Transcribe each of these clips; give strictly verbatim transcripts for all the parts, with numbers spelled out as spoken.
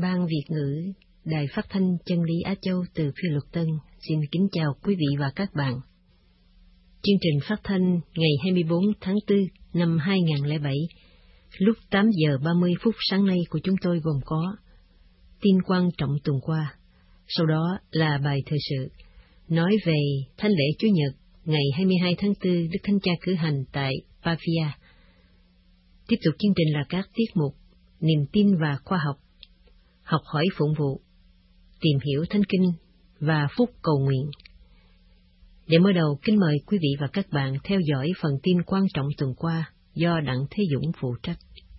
Ban Việt ngữ, Đài Phát thanh Chân lý Á Châu từ Phiên Luật Tân xin kính chào quý vị và các bạn. Chương trình phát thanh ngày hai mươi bốn tháng tư năm hai nghìn không trăm lẻ bảy, lúc tám giờ ba mươi phút sáng nay của chúng tôi gồm có tin quan trọng tuần qua, sau đó là bài thời sự, nói về thánh lễ Chúa Nhật ngày hai mươi hai tháng tư Đức Thánh Cha cử hành tại Pavia. Tiếp tục chương trình là các tiết mục niềm tin và khoa học, học hỏi phụng vụ, tìm hiểu Thánh Kinh và phúc cầu nguyện. Để mở đầu, kính mời quý vị và các bạn theo dõi phần tin quan trọng tuần qua do Đặng Thế Dũng phụ trách.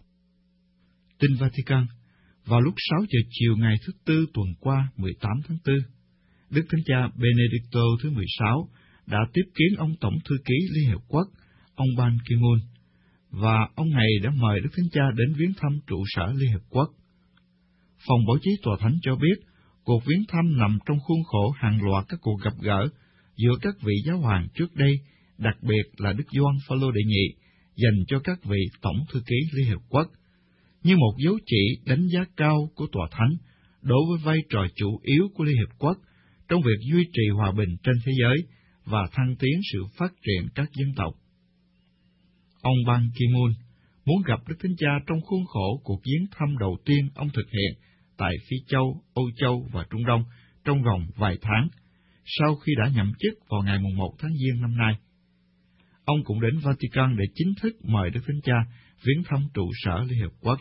Tin Vatican. Vào lúc sáu giờ chiều ngày thứ Tư tuần qua, mười tám tháng tư, Đức Thánh Cha Benedicto thứ mười sáu đã tiếp kiến ông Tổng Thư ký Liên Hiệp Quốc, ông Ban Ki-moon, và ông này đã mời Đức Thánh Cha đến viếng thăm trụ sở Liên Hiệp Quốc. Phòng báo chí Tòa Thánh cho biết, cuộc viếng thăm nằm trong khuôn khổ hàng loạt các cuộc gặp gỡ giữa các vị giáo hoàng trước đây, đặc biệt là Đức Gioan Phaolô đệ nhị, dành cho các vị Tổng Thư ký Liên Hiệp Quốc, như một dấu chỉ đánh giá cao của Tòa Thánh đối với vai trò chủ yếu của Liên Hiệp Quốc trong việc duy trì hòa bình trên thế giới và thăng tiến sự phát triển các dân tộc. Ông Ban Ki-moon muốn gặp Đức Thánh Cha trong khuôn khổ cuộc viếng thăm đầu tiên ông thực hiện tại Phi Châu, Âu Châu và Trung Đông trong vòng vài tháng, sau khi đã nhậm chức vào ngày một tháng Giêng năm nay. Ông cũng đến Vatican để chính thức mời Đức Thánh Cha viếng thăm trụ sở Liên Hiệp Quốc.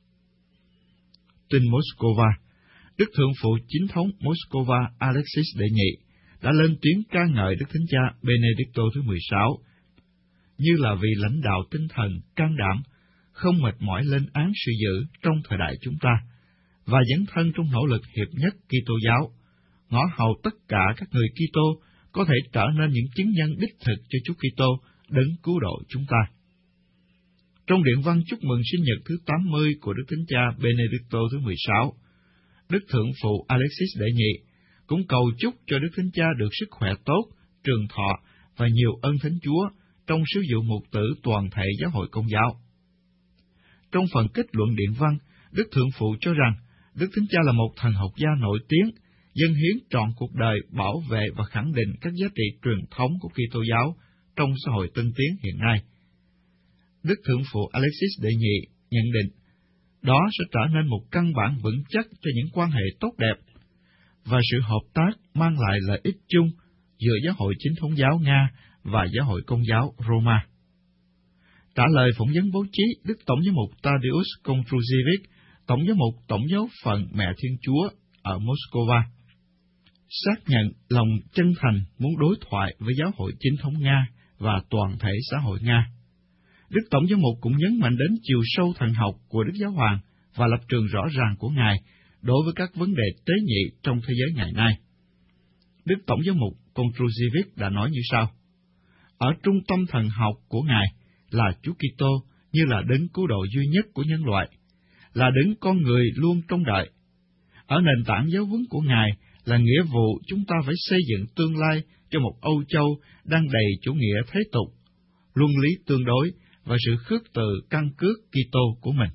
Tin Moscow. Đức Thượng phụ Chính thống Moscow Alexis đệ nhị đã lên tiếng ca ngợi Đức Thánh Cha Benedicto thứ mười sáu như là vị lãnh đạo tinh thần can đảm, không mệt mỏi lên án sự dữ trong thời đại chúng ta, và dấn thân trong nỗ lực hiệp nhất Kitô giáo, ngõ hầu tất cả các người Kitô có thể trở nên những chứng nhân đích thực cho Chúa Kitô đấng cứu độ chúng ta. Trong điện văn chúc mừng sinh nhật thứ tám mươi của Đức Thánh Cha Benedicto thứ mười sáu, Đức Thượng phụ Alexis đệ nhị cũng cầu chúc cho Đức Thánh Cha được sức khỏe tốt, trường thọ và nhiều ơn Thánh Chúa trong sứ vụ mục tử toàn thể giáo hội Công giáo. Trong phần kết luận điện văn, Đức Thượng phụ cho rằng Đức Thánh Cha là một thần học gia nổi tiếng, dâng hiến trọn cuộc đời bảo vệ và khẳng định các giá trị truyền thống của Kitô giáo trong xã hội tân tiến hiện nay. Đức Thượng phụ Alexis đệ nhị nhận định, đó sẽ trở nên một căn bản vững chắc cho những quan hệ tốt đẹp và sự hợp tác mang lại lợi ích chung giữa giáo hội Chính thống giáo Nga và giáo hội Công giáo Roma. Trả lời phỏng vấn báo chí, Đức Tổng giám mục Tadeusz Kondrusiewicz, Tổng giám mục Tổng giáo phận Mẹ Thiên Chúa ở Moscow, xác nhận lòng chân thành muốn đối thoại với giáo hội Chính thống Nga và toàn thể xã hội Nga. Đức Tổng giám mục cũng nhấn mạnh đến chiều sâu thần học của Đức Giáo Hoàng và lập trường rõ ràng của Ngài đối với các vấn đề tế nhị trong thế giới ngày nay. Đức Tổng giám mục Kondrusiewicz đã nói như sau: ở trung tâm thần học của Ngài là Chúa Kitô như là đấng cứu độ duy nhất của nhân loại, là đấng con người luôn trông đợi. Ở nền tảng giáo huấn của Ngài là nghĩa vụ chúng ta phải xây dựng tương lai cho một Âu Châu đang đầy chủ nghĩa thế tục, luân lý tương đối và sự khước từ căn cước Kitô của mình.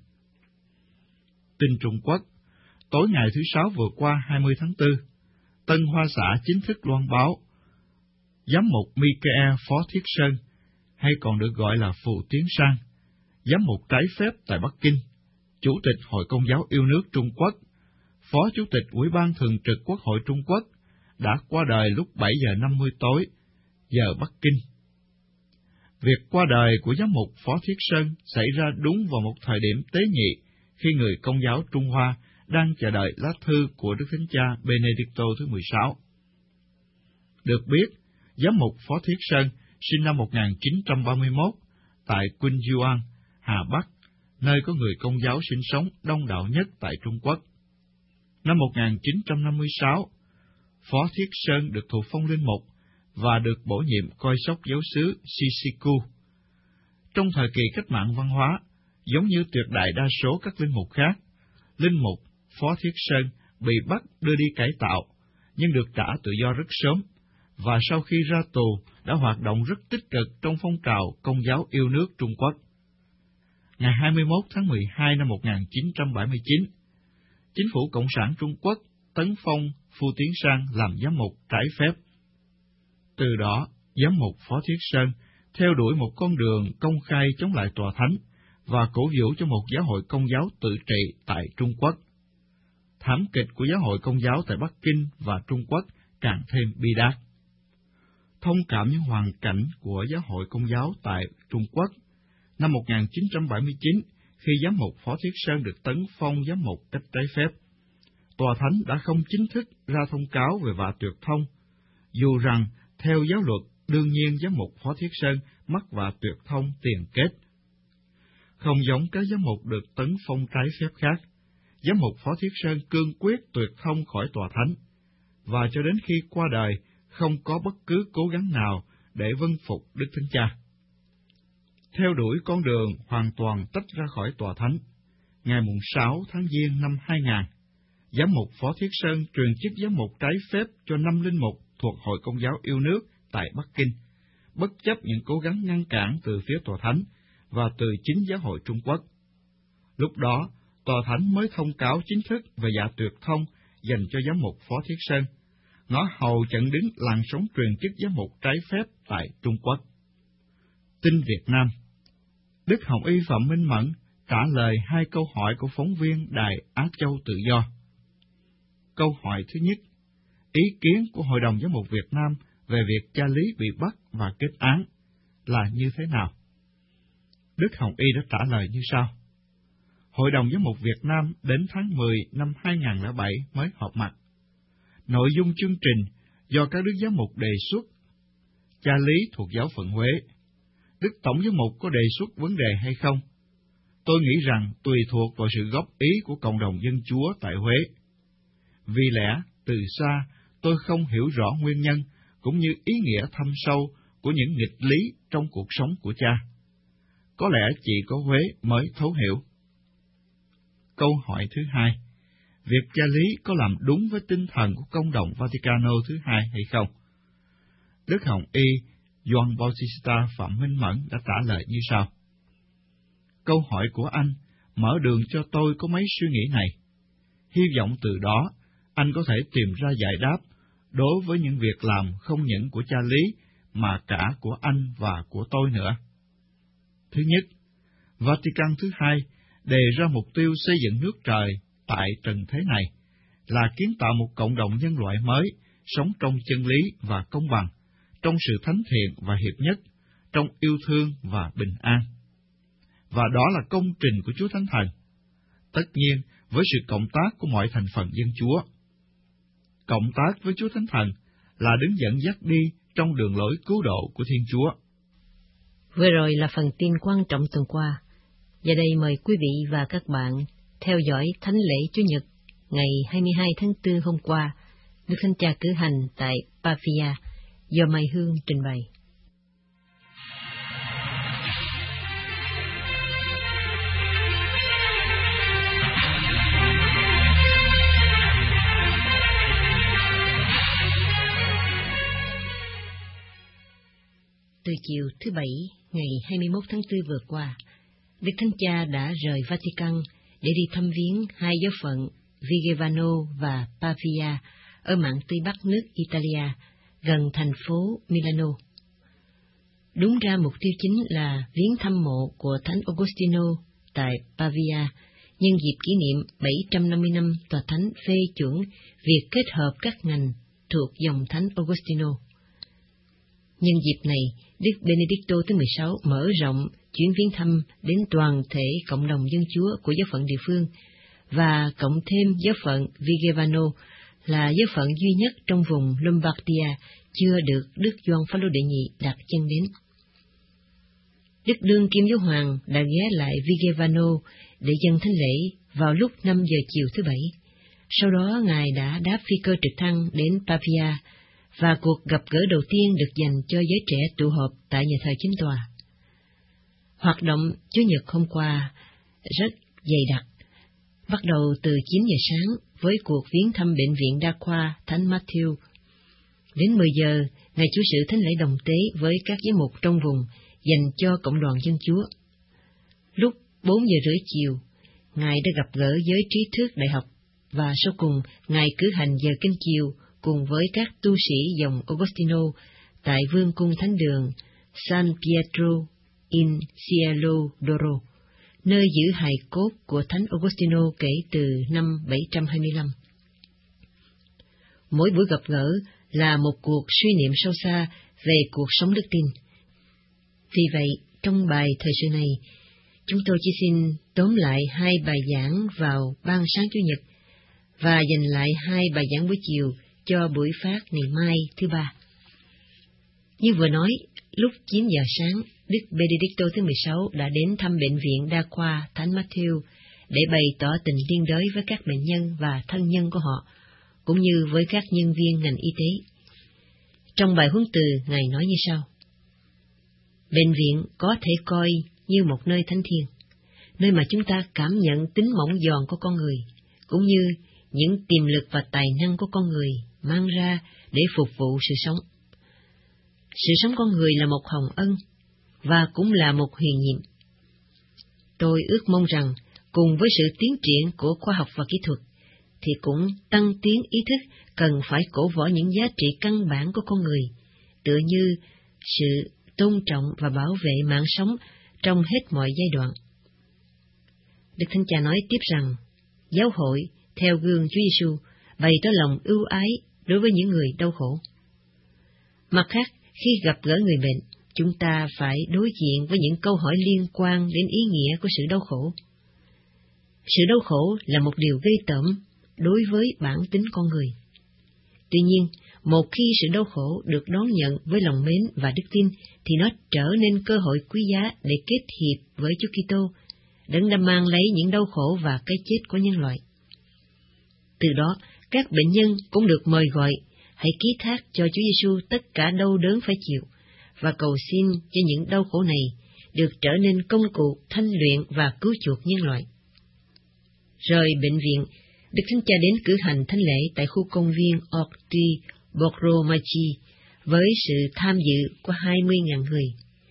Tin Trung Quốc. Tối ngày thứ Sáu vừa qua hai mươi tháng tư, Tân Hoa Xã chính thức loan báo Giám mục Michael Phó Thiết Sơn, hay còn được gọi là Phù Tiến Sang, giám mục trái phép tại Bắc Kinh, Chủ tịch Hội Công giáo yêu nước Trung Quốc, Phó Chủ tịch Ủy ban Thường trực Quốc hội Trung Quốc, đã qua đời lúc bảy giờ năm mươi tối, giờ Bắc Kinh. Việc qua đời của giám mục Phó Thiết Sơn xảy ra đúng vào một thời điểm tế nhị khi người Công giáo Trung Hoa đang chờ đợi lá thư của Đức Thánh Cha Benedicto thứ mười sáu. Được biết, giám mục Phó Thiết Sơn sinh năm một nghìn chín trăm ba mươi mốt tại Quỳnh Hà Bắc, nơi có người Công giáo sinh sống đông đảo nhất tại Trung Quốc. Năm một nghìn chín trăm năm mươi sáu, Phó Thiết Sơn được thụ phong linh mục và được bổ nhiệm coi sóc giáo xứ Sisiku. Trong thời kỳ cách mạng văn hóa, giống như tuyệt đại đa số các linh mục khác, linh mục Phó Thiết Sơn bị bắt đưa đi cải tạo, nhưng được trả tự do rất sớm, và sau khi ra tù đã hoạt động rất tích cực trong phong trào Công giáo yêu nước Trung Quốc. Ngày hai mươi mốt tháng mười hai năm một nghìn chín trăm bảy mươi chín, chính phủ Cộng sản Trung Quốc tấn phong Phu Tiến Sang làm giám mục trái phép. Từ đó, giám mục Phó Thiết Sơn theo đuổi một con đường công khai chống lại tòa thánh và cổ vũ cho một giáo hội Công giáo tự trị tại Trung Quốc. Thảm kịch của giáo hội Công giáo tại Bắc Kinh và Trung Quốc càng thêm bi đát. Thông cảm những hoàn cảnh của giáo hội Công giáo tại Trung Quốc, năm một nghìn chín trăm bảy mươi chín, khi giám mục Phó Thiết Sơn được tấn phong giám mục cách trái phép, tòa thánh đã không chính thức ra thông cáo về vạ tuyệt thông, dù rằng theo giáo luật đương nhiên giám mục Phó Thiết Sơn mắc vạ tuyệt thông tiền kết. Không giống các giám mục được tấn phong trái phép khác, giám mục Phó Thiết Sơn cương quyết tuyệt thông khỏi tòa thánh, và cho đến khi qua đời không có bất cứ cố gắng nào để vâng phục Đức Thánh Cha. Theo đuổi con đường hoàn toàn tách ra khỏi tòa thánh, ngày sáu tháng Giêng năm hai nghìn, giám mục Phó Thiết Sơn truyền chức giám mục trái phép cho năm linh mục thuộc Hội Công giáo yêu nước tại Bắc Kinh, bất chấp những cố gắng ngăn cản từ phía tòa thánh và từ chính giáo hội Trung Quốc. Lúc đó, tòa thánh mới thông cáo chính thức về dạ tuyệt thông dành cho giám mục Phó Thiết Sơn, ngõ hầu chặn đứng làn sóng truyền chức giám mục trái phép tại Trung Quốc. Tin Việt Nam. Đức Hồng Y Phạm Minh Mẫn trả lời hai câu hỏi của phóng viên Đài Á Châu Tự Do. Câu hỏi thứ nhất, ý kiến của Hội đồng Giám mục Việt Nam về việc cha Lý bị bắt và kết án là như thế nào? Đức Hồng Y đã trả lời như sau. Hội đồng Giám mục Việt Nam đến tháng mười năm hai nghìn không trăm lẻ bảy mới họp mặt. Nội dung chương trình do các đức giám mục đề xuất. Cha Lý thuộc giáo phận Huế. Đức Tổng giám mục có đề xuất vấn đề hay không? Tôi nghĩ rằng tùy thuộc vào sự góp ý của cộng đồng dân Chúa tại Huế. Vì lẽ, từ xa, tôi không hiểu rõ nguyên nhân cũng như ý nghĩa thâm sâu của những nghịch lý trong cuộc sống của cha. Có lẽ chỉ có Huế mới thấu hiểu. Câu hỏi thứ hai, việc cha Lý có làm đúng với tinh thần của Công đồng Vaticano thứ hai hay không? Đức Hồng Y Gioan Bautista Phạm Minh Mẫn đã trả lời như sau. Câu hỏi của anh mở đường cho tôi có mấy suy nghĩ này. Hy vọng từ đó anh có thể tìm ra giải đáp đối với những việc làm không những của cha Lý mà cả của anh và của tôi nữa. Thứ nhất, Vatican thứ hai đề ra mục tiêu xây dựng nước trời tại trần thế này là kiến tạo một cộng đồng nhân loại mới, sống trong chân lý và công bằng, trong sự thánh thiện và hiệp nhất, trong yêu thương và bình an. Và đó là công trình của Chúa Thánh Thần, tất nhiên với sự cộng tác của mọi thành phần dân Chúa. Cộng tác với Chúa Thánh Thần là đứng dẫn dắt đi trong đường lối cứu độ của Thiên Chúa. Vừa rồi là phần tin quan trọng tuần qua. Giờ đây mời quý vị và các bạn theo dõi thánh lễ Chủ nhật ngày hai mươi hai tháng tư hôm qua, Đức Thánh Cha cử hành tại Pavia, do Mai Hương trình bày. Từ chiều thứ Bảy, ngày hai mươi mốt tháng tư vừa qua, Đức Thánh Cha đã rời Vatican để đi thăm viếng hai giáo phận Vigevano và Pavia ở mạn Tây Bắc nước Italia, gần thành phố Milano. Đúng ra mục tiêu chính là viếng thăm mộ của Thánh Augustino tại Pavia, nhân dịp kỷ niệm bảy trăm năm mươi năm Tòa Thánh phê chuẩn việc kết hợp các ngành thuộc dòng Thánh Augustino. Nhân dịp này, Đức Benedicto thứ mười sáu mở rộng chuyến viếng thăm đến toàn thể cộng đồng dân Chúa của giáo phận địa phương, và cộng thêm giáo phận Vigevano là giáo phận duy nhất trong vùng Lombardia chưa được Đức Gioan Phaolô đệ nhị đặt chân đến. Đức đương kim giáo hoàng đã ghé lại Vigevano để dâng thánh lễ vào lúc năm giờ chiều thứ Bảy. Sau đó Ngài đã đáp phi cơ trực thăng đến Pavia, và cuộc gặp gỡ đầu tiên được dành cho giới trẻ tụ họp tại nhà thờ chính tòa. Hoạt động Chủ nhật hôm qua rất dày đặc, bắt đầu từ chín giờ sáng với cuộc viếng thăm bệnh viện đa khoa Thánh Matthew. Đến mười giờ, Ngài chủ sự thánh lễ đồng tế với các giám mục trong vùng dành cho cộng đoàn dân Chúa. Lúc bốn giờ rưỡi chiều, Ngài đã gặp gỡ giới trí thức đại học và sau cùng Ngài cử hành giờ kinh chiều cùng với các tu sĩ dòng Agostino tại Vương cung Thánh đường San Pietro in Cielo d'Oro, nơi giữ hài cốt của Thánh Agostino kể từ năm bảy trăm hai mươi lăm. Mỗi buổi gặp gỡ là một cuộc suy niệm sâu xa về cuộc sống đức tin. Vì vậy, trong bài thời sự này, chúng tôi chỉ xin tóm lại hai bài giảng vào ban sáng Chủ nhật và dành lại hai bài giảng buổi chiều cho buổi phát ngày mai thứ ba. Như vừa nói, lúc chín giờ sáng, Đức Benedicto thứ mười sáu đã đến thăm bệnh viện đa khoa Thánh Matthew để bày tỏ tình liên đới với các bệnh nhân và thân nhân của họ, cũng như với các nhân viên ngành y tế. Trong bài huấn từ, Ngài nói như sau: Bệnh viện có thể coi như một nơi thánh thiêng, nơi mà chúng ta cảm nhận tính mỏng giòn của con người, cũng như những tiềm lực và tài năng của con người mang ra để phục vụ sự sống. Sự sống con người là một hồng ân, và cũng là một huyền nhiệm. Tôi ước mong rằng, cùng với sự tiến triển của khoa học và kỹ thuật, thì cũng tăng tiến ý thức cần phải cổ võ những giá trị căn bản của con người, tựa như sự tôn trọng và bảo vệ mạng sống trong hết mọi giai đoạn. Đức Thánh Cha nói tiếp rằng, giáo hội, theo gương Chúa Giêsu, bày tỏ lòng ưu ái đối với những người đau khổ. Mặt khác, khi gặp gỡ người bệnh, chúng ta phải đối diện với những câu hỏi liên quan đến ý nghĩa của sự đau khổ. Sự đau khổ là một điều ghê tởm đối với bản tính con người. Tuy nhiên, một khi sự đau khổ được đón nhận với lòng mến và đức tin, thì nó trở nên cơ hội quý giá để kết hiệp với Chúa Kitô, đấng đã mang lấy những đau khổ và cái chết của nhân loại. Từ đó, các bệnh nhân cũng được mời gọi hãy ký thác cho Chúa Giêsu tất cả đau đớn phải chịu, và cầu xin cho những đau khổ này được trở nên công cụ thanh luyện và cứu chuộc nhân loại. Rời bệnh viện, Đức Thánh Cha đến cử hành thánh lễ tại khu công viên Orti Borromaggi với sự tham dự của hai mươi nghìn người.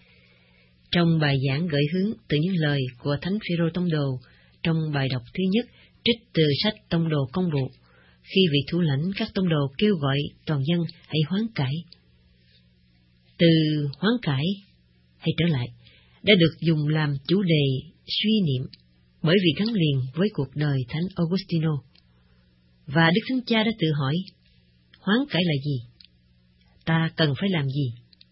Trong bài giảng gợi hướng từ những lời của Thánh Phêrô Tông đồ, trong bài đọc thứ nhất trích từ sách Tông đồ Công vụ, khi vị thủ lãnh các tông đồ kêu gọi toàn dân hãy hoán cải. Từ hoán cải hay trở lại đã được dùng làm chủ đề suy niệm bởi vì gắn liền với cuộc đời Thánh Agostino. Và Đức Thánh Cha đã tự hỏi, hoán cải là gì? Ta cần phải làm gì?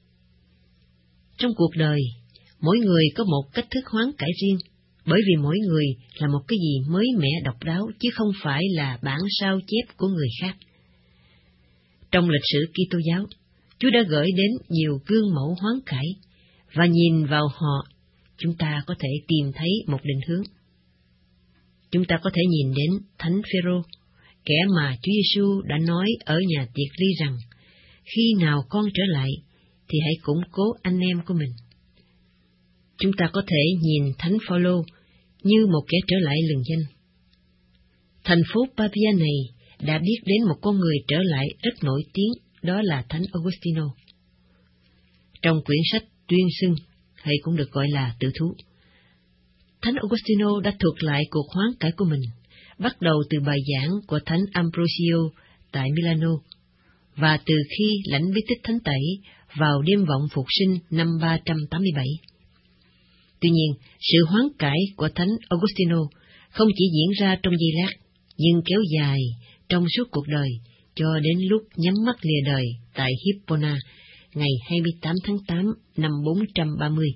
Trong cuộc đời, mỗi người có một cách thức hoán cải riêng, bởi vì mỗi người là một cái gì mới mẻ độc đáo, chứ không phải là bản sao chép của người khác. Trong lịch sử Kitô giáo, Chúa đã gửi đến nhiều gương mẫu hoán cải, và nhìn vào họ, chúng ta có thể tìm thấy một định hướng. Chúng ta có thể nhìn đến Thánh Phêrô, kẻ mà Chúa Giêsu đã nói ở nhà tiệc ly rằng, khi nào con trở lại, thì hãy củng cố anh em của mình. Chúng ta có thể nhìn Thánh Phaolô như một kẻ trở lại lừng danh. Thành phố Pavia này đã biết đến một con người trở lại rất nổi tiếng, đó là Thánh Agostino. Trong quyển sách Tuyên xưng, hay cũng được gọi là Tự thú, Thánh Agostino đã thuật lại cuộc hoán cải của mình, bắt đầu từ bài giảng của Thánh Ambrosio tại Milano, và từ khi lãnh bí tích thánh tẩy vào đêm vọng phục sinh năm ba trăm tám mươi bảy. Tuy nhiên, sự hoán cải của Thánh Agostino không chỉ diễn ra trong giây lát, nhưng kéo dài trong suốt cuộc đời, cho đến lúc nhắm mắt lìa đời tại Hippona, ngày hai mươi tám tháng tám năm bốn trăm ba mươi.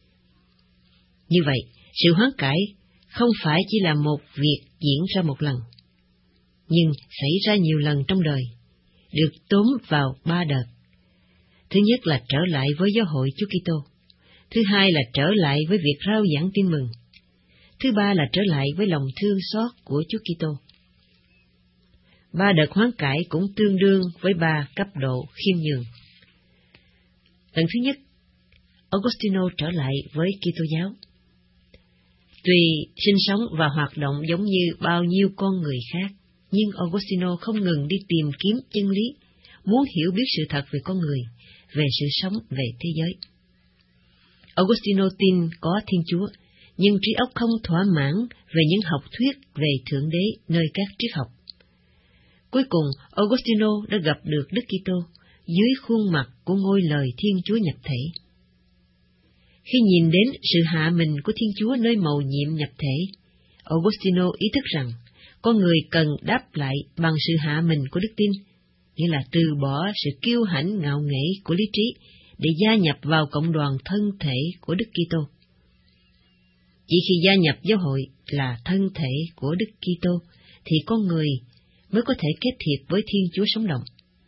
Như vậy, sự hoán cải không phải chỉ là một việc diễn ra một lần, nhưng xảy ra nhiều lần trong đời, được tóm vào ba đợt. Thứ nhất là trở lại với giáo hội Chúa Kitô. Thứ hai là trở lại với việc rao giảng tin mừng. Thứ ba là trở lại với lòng thương xót của Chúa Kitô. Ba đợt hoán cải cũng tương đương với ba cấp độ khiêm nhường. Lần thứ nhất, Agostino trở lại với Kitô giáo. Tuy sinh sống và hoạt động giống như bao nhiêu con người khác, nhưng Agostino không ngừng đi tìm kiếm chân lý, muốn hiểu biết sự thật về con người, về sự sống, về thế giới. Agostino tin có Thiên Chúa, nhưng trí óc không thỏa mãn về những học thuyết về Thượng Đế nơi các triết học. Cuối cùng, Augustino đã gặp được Đức Kitô dưới khuôn mặt của ngôi lời Thiên Chúa nhập thể. Khi nhìn đến sự hạ mình của Thiên Chúa nơi mầu nhiệm nhập thể, Augustino ý thức rằng con người cần đáp lại bằng sự hạ mình của đức tin, nghĩa là từ bỏ sự kiêu hãnh ngạo nghễ của lý trí để gia nhập vào cộng đoàn thân thể của Đức Kitô. Chỉ khi gia nhập giáo hội là thân thể của Đức Kitô thì con người mới có thể kết thiệp với Thiên Chúa sống động.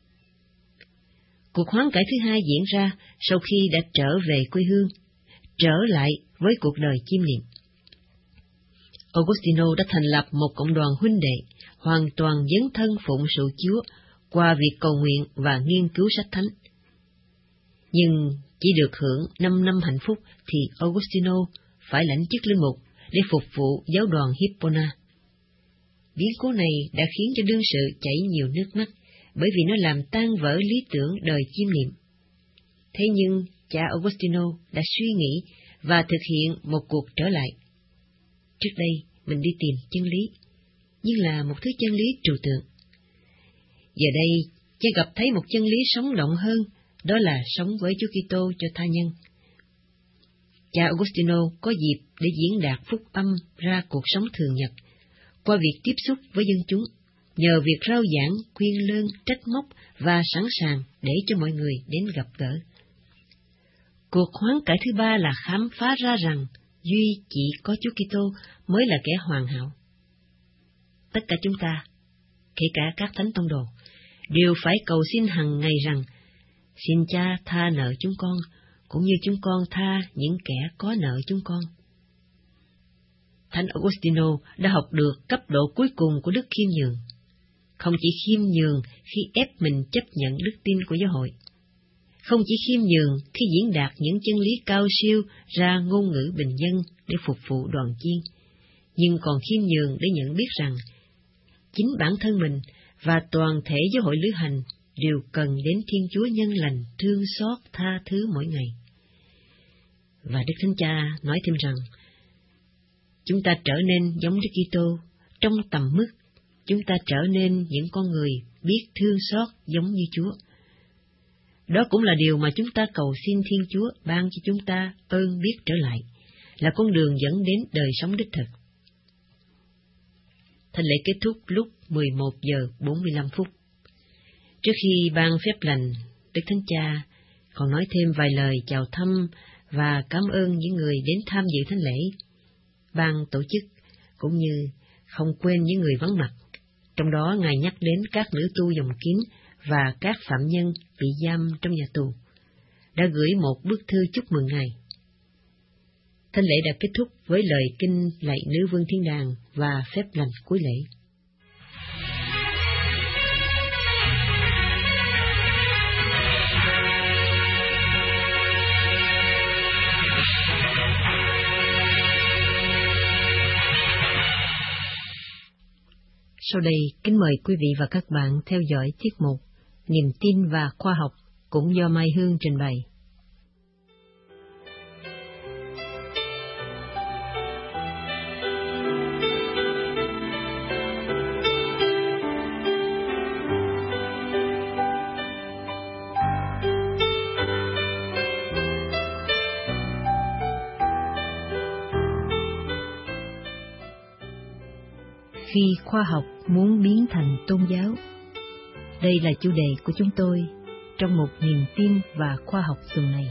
Cuộc hoán cải thứ hai diễn ra sau khi đã trở về quê hương, trở lại với cuộc đời chiêm niệm. Augustino đã thành lập một cộng đoàn huynh đệ, hoàn toàn dấn thân phụng sự Chúa qua việc cầu nguyện và nghiên cứu sách thánh. Nhưng chỉ được hưởng năm năm hạnh phúc thì Augustino phải lãnh chức linh mục để phục vụ giáo đoàn Hippona. Biến cố này đã khiến cho đương sự chảy nhiều nước mắt, bởi vì nó làm tan vỡ lý tưởng đời chiêm niệm. Thế nhưng cha Augustino đã suy nghĩ và thực hiện một cuộc trở lại. Trước đây mình đi tìm chân lý, nhưng là một thứ chân lý trừu tượng. Giờ đây cha gặp thấy một chân lý sống động hơn, đó là sống với Chúa Kitô cho tha nhân. Cha Augustino có dịp để diễn đạt phúc âm ra cuộc sống thường nhật, qua việc tiếp xúc với dân chúng, nhờ việc rao giảng, khuyên lơn, trách móc và sẵn sàng để cho mọi người đến gặp gỡ. Cuộc hoán cải thứ ba là khám phá ra rằng duy chỉ có Chúa Kitô mới là kẻ hoàn hảo. Tất cả chúng ta, kể cả các thánh tông đồ, đều phải cầu xin hằng ngày rằng, xin Cha tha nợ chúng con, cũng như chúng con tha những kẻ có nợ chúng con. Thánh Augustino đã học được cấp độ cuối cùng của đức khiêm nhường, không chỉ khiêm nhường khi ép mình chấp nhận đức tin của giáo hội, không chỉ khiêm nhường khi diễn đạt những chân lý cao siêu ra ngôn ngữ bình dân để phục vụ đoàn chiên, nhưng còn khiêm nhường để nhận biết rằng chính bản thân mình và toàn thể giáo hội lữ hành đều cần đến Thiên Chúa nhân lành thương xót tha thứ mỗi ngày. Và Đức Thánh Cha nói thêm rằng, chúng ta trở nên giống Đức Kitô trong tầm mức, chúng ta trở nên những con người biết thương xót giống như Chúa. Đó cũng là điều mà chúng ta cầu xin Thiên Chúa ban cho chúng ta ơn biết trở lại, là con đường dẫn đến đời sống đích thực. Thánh lễ kết thúc lúc mười một giờ bốn mươi lăm phút. Trước khi ban phép lành, Đức Thánh Cha còn nói thêm vài lời chào thăm và cảm ơn những người đến tham dự thánh lễ, ban tổ chức, cũng như không quên những người vắng mặt. Trong đó Ngài nhắc đến các nữ tu dòng kín và các phạm nhân bị giam trong nhà tù, đã gửi một bức thư chúc mừng Ngài. Thánh lễ đã kết thúc với lời kinh lạy Nữ Vương Thiên Đàng và phép lành cuối lễ. Sau đây, kính mời quý vị và các bạn theo dõi tiết mục Niềm tin và khoa học, cũng do Mai Hương trình bày. Khi khoa học muốn biến thành tôn giáo. Đây là chủ đề của chúng tôi trong một niềm tin và khoa học tuần này.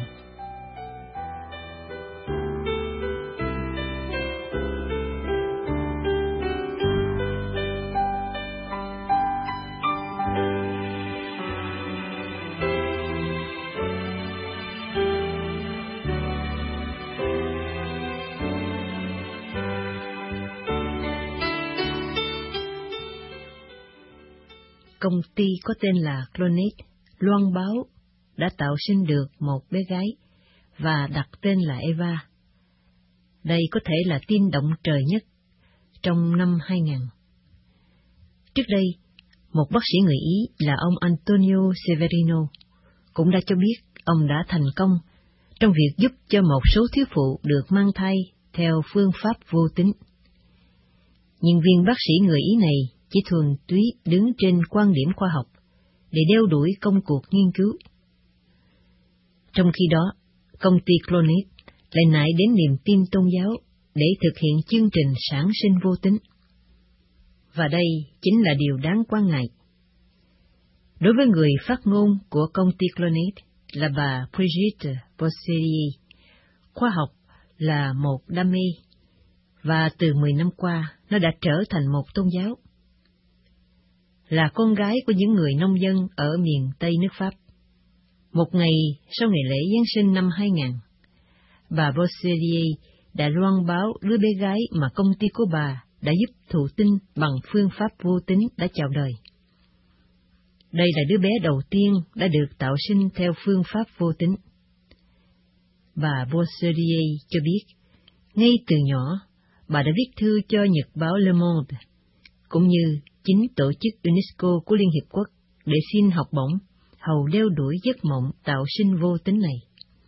Công ty có tên là Clonate loan báo đã tạo sinh được một bé gái và đặt tên là Eva. Đây có thể là tin động trời nhất trong năm hai nghìn. Trước đây, một bác sĩ người Ý là ông Antonio Severino cũng đã cho biết ông đã thành công trong việc giúp cho một số thiếu phụ được mang thai theo phương pháp vô tính. Nhưng viên bác sĩ người Ý này chỉ thuần túy đứng trên quan điểm khoa học để đeo đuổi công cuộc nghiên cứu. Trong khi đó, công ty Clonit lại nại đến niềm tin tôn giáo để thực hiện chương trình sản sinh vô tính. Và đây chính là điều đáng quan ngại. Đối với người phát ngôn của công ty Clonit là bà Brigitte Boisselier, khoa học là một đam mê, và từ mười năm qua nó đã trở thành một tôn giáo. Là con gái của những người nông dân ở miền Tây nước Pháp. Một ngày sau ngày lễ Giáng sinh năm hai nghìn, bà Boisselier đã loan báo đứa bé gái mà công ty của bà đã giúp thụ tinh bằng phương pháp vô tính đã chào đời. Đây là đứa bé đầu tiên đã được tạo sinh theo phương pháp vô tính. Bà Boisselier cho biết, ngay từ nhỏ, bà đã viết thư cho nhật báo Le Monde, cũng như chính tổ chức UNESCO của Liên Hiệp Quốc để xin học bổng, hầu đeo đuổi giấc mộng tạo sinh vô tính này.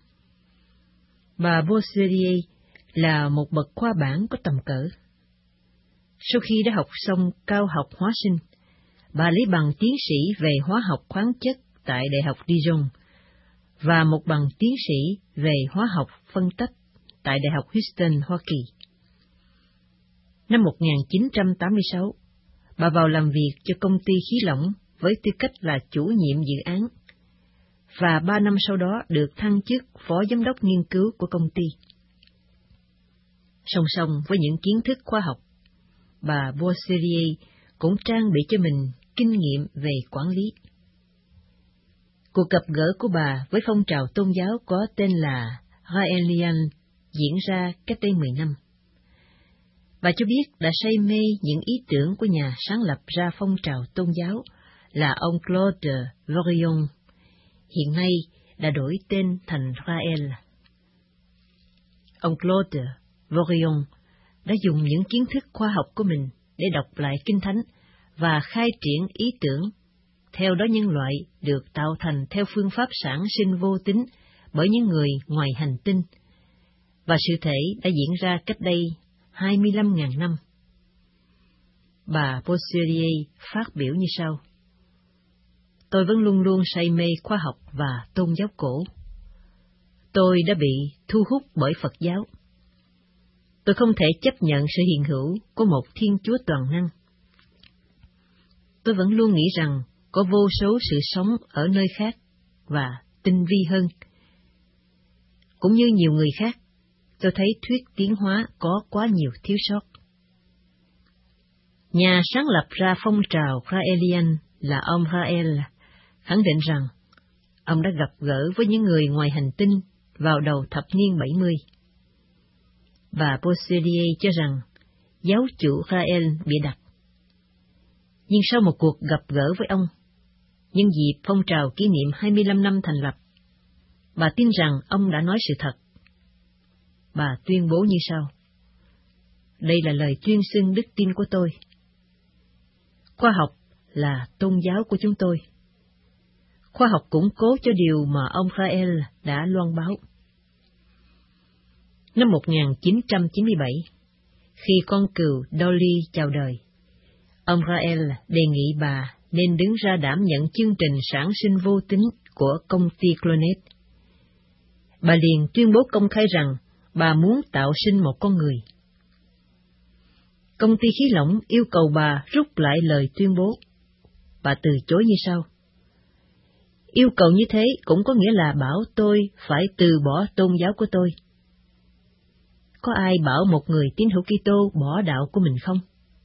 Bà Boisselier là một bậc khoa bảng có tầm cỡ. Sau khi đã học xong cao học hóa sinh, bà lấy bằng tiến sĩ về hóa học khoáng chất tại Đại học Dijon và một bằng tiến sĩ về hóa học phân tách tại Đại học Houston, Hoa Kỳ. Năm một nghìn chín trăm tám mươi sáu, bà vào làm việc cho công ty khí lỏng với tư cách là chủ nhiệm dự án, và ba năm sau đó được thăng chức phó giám đốc nghiên cứu của công ty. Song song với những kiến thức khoa học, bà Boisselier cũng trang bị cho mình kinh nghiệm về quản lý. Cuộc gặp gỡ của bà với phong trào tôn giáo có tên là Raelian diễn ra cách đây mười năm. Bà cho biết đã say mê những ý tưởng của nhà sáng lập ra phong trào tôn giáo là ông Claude Vorillon, hiện nay đã đổi tên thành Rael. Ông Claude Vorillon đã dùng những kiến thức khoa học của mình để đọc lại Kinh Thánh và khai triển ý tưởng, theo đó nhân loại được tạo thành theo phương pháp sản sinh vô tính bởi những người ngoài hành tinh, và sự thể đã diễn ra cách đây hai mươi lăm nghìn năm. Bà Boisselier phát biểu như sau: Tôi vẫn luôn luôn say mê khoa học và tôn giáo cổ. Tôi đã bị thu hút bởi Phật giáo. Tôi không thể chấp nhận sự hiện hữu của một Thiên Chúa toàn năng. Tôi vẫn luôn nghĩ rằng có vô số sự sống ở nơi khác và tinh vi hơn. Cũng như nhiều người khác, tôi thấy thuyết tiến hóa có quá nhiều thiếu sót. Nhà sáng lập ra phong trào Raelian là ông Rael khẳng định rằng ông đã gặp gỡ với những người ngoài hành tinh vào đầu thập niên bảy mươi. Bà Boisselier cho rằng giáo chủ Rael bị đặt. Nhưng sau một cuộc gặp gỡ với ông, nhân dịp phong trào kỷ niệm hai mươi lăm năm thành lập, bà tin rằng ông đã nói sự thật. Bà tuyên bố như sau: Đây là lời tuyên xưng đức tin của tôi. Khoa học là tôn giáo của chúng tôi. Khoa học củng cố cho điều mà ông Rael đã loan báo. Năm một nghìn chín trăm chín mươi bảy, khi con cừu Dolly chào đời, ông Rael đề nghị bà nên đứng ra đảm nhận chương trình sản sinh vô tính của công ty Clonit. Bà liền tuyên bố công khai rằng bà muốn tạo sinh một con người. Công ty khí lỏng yêu cầu bà rút lại lời tuyên bố. Bà từ chối như sau: Yêu cầu như thế cũng có nghĩa là bảo tôi phải từ bỏ tôn giáo của tôi. Có ai bảo một người tín hữu Kitô bỏ đạo của mình không?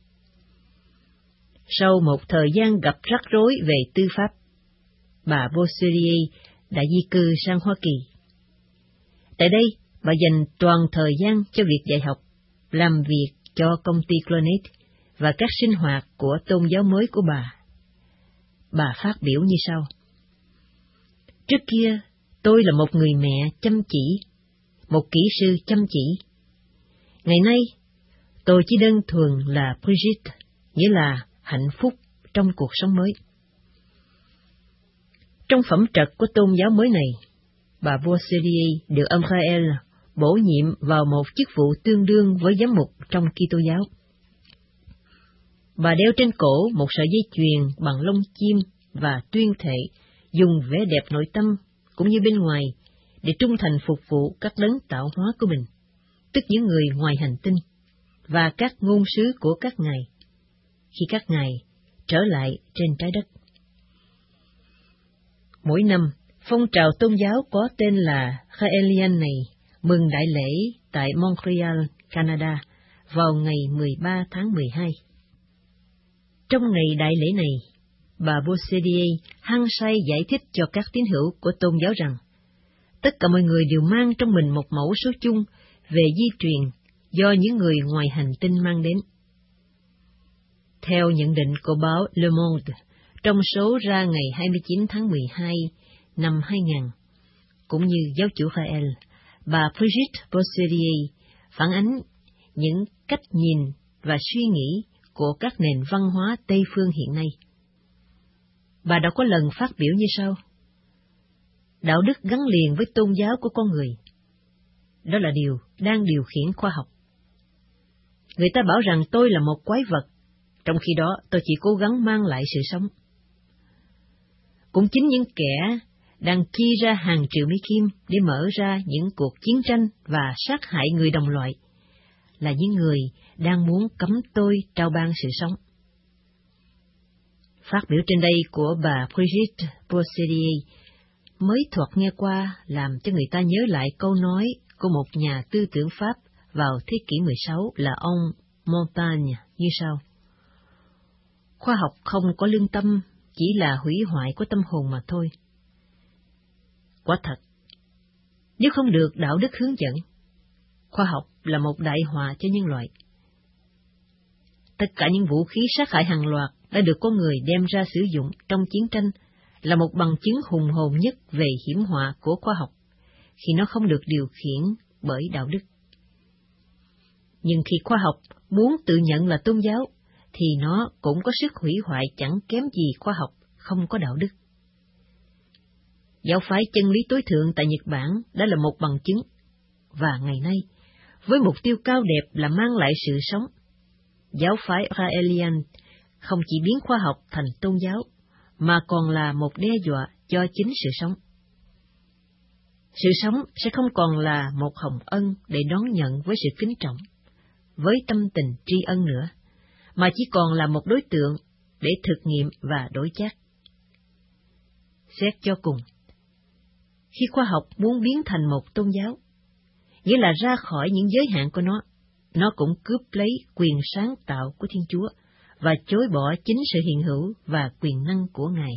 Sau một thời gian gặp rắc rối về tư pháp, bà Boisselier đã di cư sang Hoa Kỳ. Tại đây, bà dành toàn thời gian cho việc dạy học, làm việc cho công ty Clonit và các sinh hoạt của tôn giáo mới của bà. Bà phát biểu như sau: Trước kia, tôi là một người mẹ chăm chỉ, một kỹ sư chăm chỉ. Ngày nay, tôi chỉ đơn thuần là Brigitte, nghĩa là hạnh phúc trong cuộc sống mới. Trong phẩm trật của tôn giáo mới này, bà Boisselier được ông Rael bổ nhiệm vào một chức vụ tương đương với giám mục trong Kitô giáo. Bà đeo trên cổ một sợi dây chuyền bằng lông chim và tuyên thệ dùng vẻ đẹp nội tâm cũng như bên ngoài để trung thành phục vụ các đấng tạo hóa của mình, tức những người ngoài hành tinh, và các ngôn sứ của các ngài, khi các ngài trở lại trên trái đất. Mỗi năm, phong trào tôn giáo có tên là Raelian này mừng đại lễ tại Montreal, Canada, vào ngày mười ba tháng mười hai. Trong ngày đại lễ này, bà Boissedier hăng say giải thích cho các tín hữu của tôn giáo rằng tất cả mọi người đều mang trong mình một mẫu số chung về di truyền do những người ngoài hành tinh mang đến. Theo nhận định của báo Le Monde, trong số ra ngày hai mươi chín tháng mười hai năm hai nghìn, cũng như giáo chủ Rael, bà Brigitte Boissedier phản ánh những cách nhìn và suy nghĩ của các nền văn hóa Tây phương hiện nay. Bà đã có lần phát biểu như sau: đạo đức gắn liền với tôn giáo của con người. Đó là điều đang điều khiển khoa học. Người ta bảo rằng tôi là một quái vật, trong khi đó tôi chỉ cố gắng mang lại sự sống. Cũng chính những kẻ đang chi ra hàng triệu Mỹ kim để mở ra những cuộc chiến tranh và sát hại người đồng loại là những người đang muốn cấm tôi trao ban sự sống. Phát biểu trên đây của bà Brigitte Boissedier mới thoạt nghe qua làm cho người ta nhớ lại câu nói của một nhà tư tưởng Pháp vào thế kỷ mười sáu là ông Montaigne như sau: khoa học không có lương tâm, chỉ là hủy hoại của tâm hồn mà thôi. Quả thật, nếu không được đạo đức hướng dẫn, khoa học là một đại họa cho nhân loại. Tất cả những vũ khí sát hại hàng loạt đã được con người đem ra sử dụng trong chiến tranh là một bằng chứng hùng hồn nhất về hiểm họa của khoa học, khi nó không được điều khiển bởi đạo đức. Nhưng khi khoa học muốn tự nhận là tôn giáo, thì nó cũng có sức hủy hoại chẳng kém gì khoa học không có đạo đức. Giáo phái chân lý tối thượng tại Nhật Bản đã là một bằng chứng, và ngày nay, với mục tiêu cao đẹp là mang lại sự sống, giáo phái Raelian không chỉ biến khoa học thành tôn giáo, mà còn là một đe dọa cho chính sự sống. Sự sống sẽ không còn là một hồng ân để đón nhận với sự kính trọng, với tâm tình tri ân nữa, mà chỉ còn là một đối tượng để thực nghiệm và đối chác. Xét cho cùng, khi khoa học muốn biến thành một tôn giáo, nghĩa là ra khỏi những giới hạn của nó, nó cũng cướp lấy quyền sáng tạo của Thiên Chúa và chối bỏ chính sự hiện hữu và quyền năng của Ngài.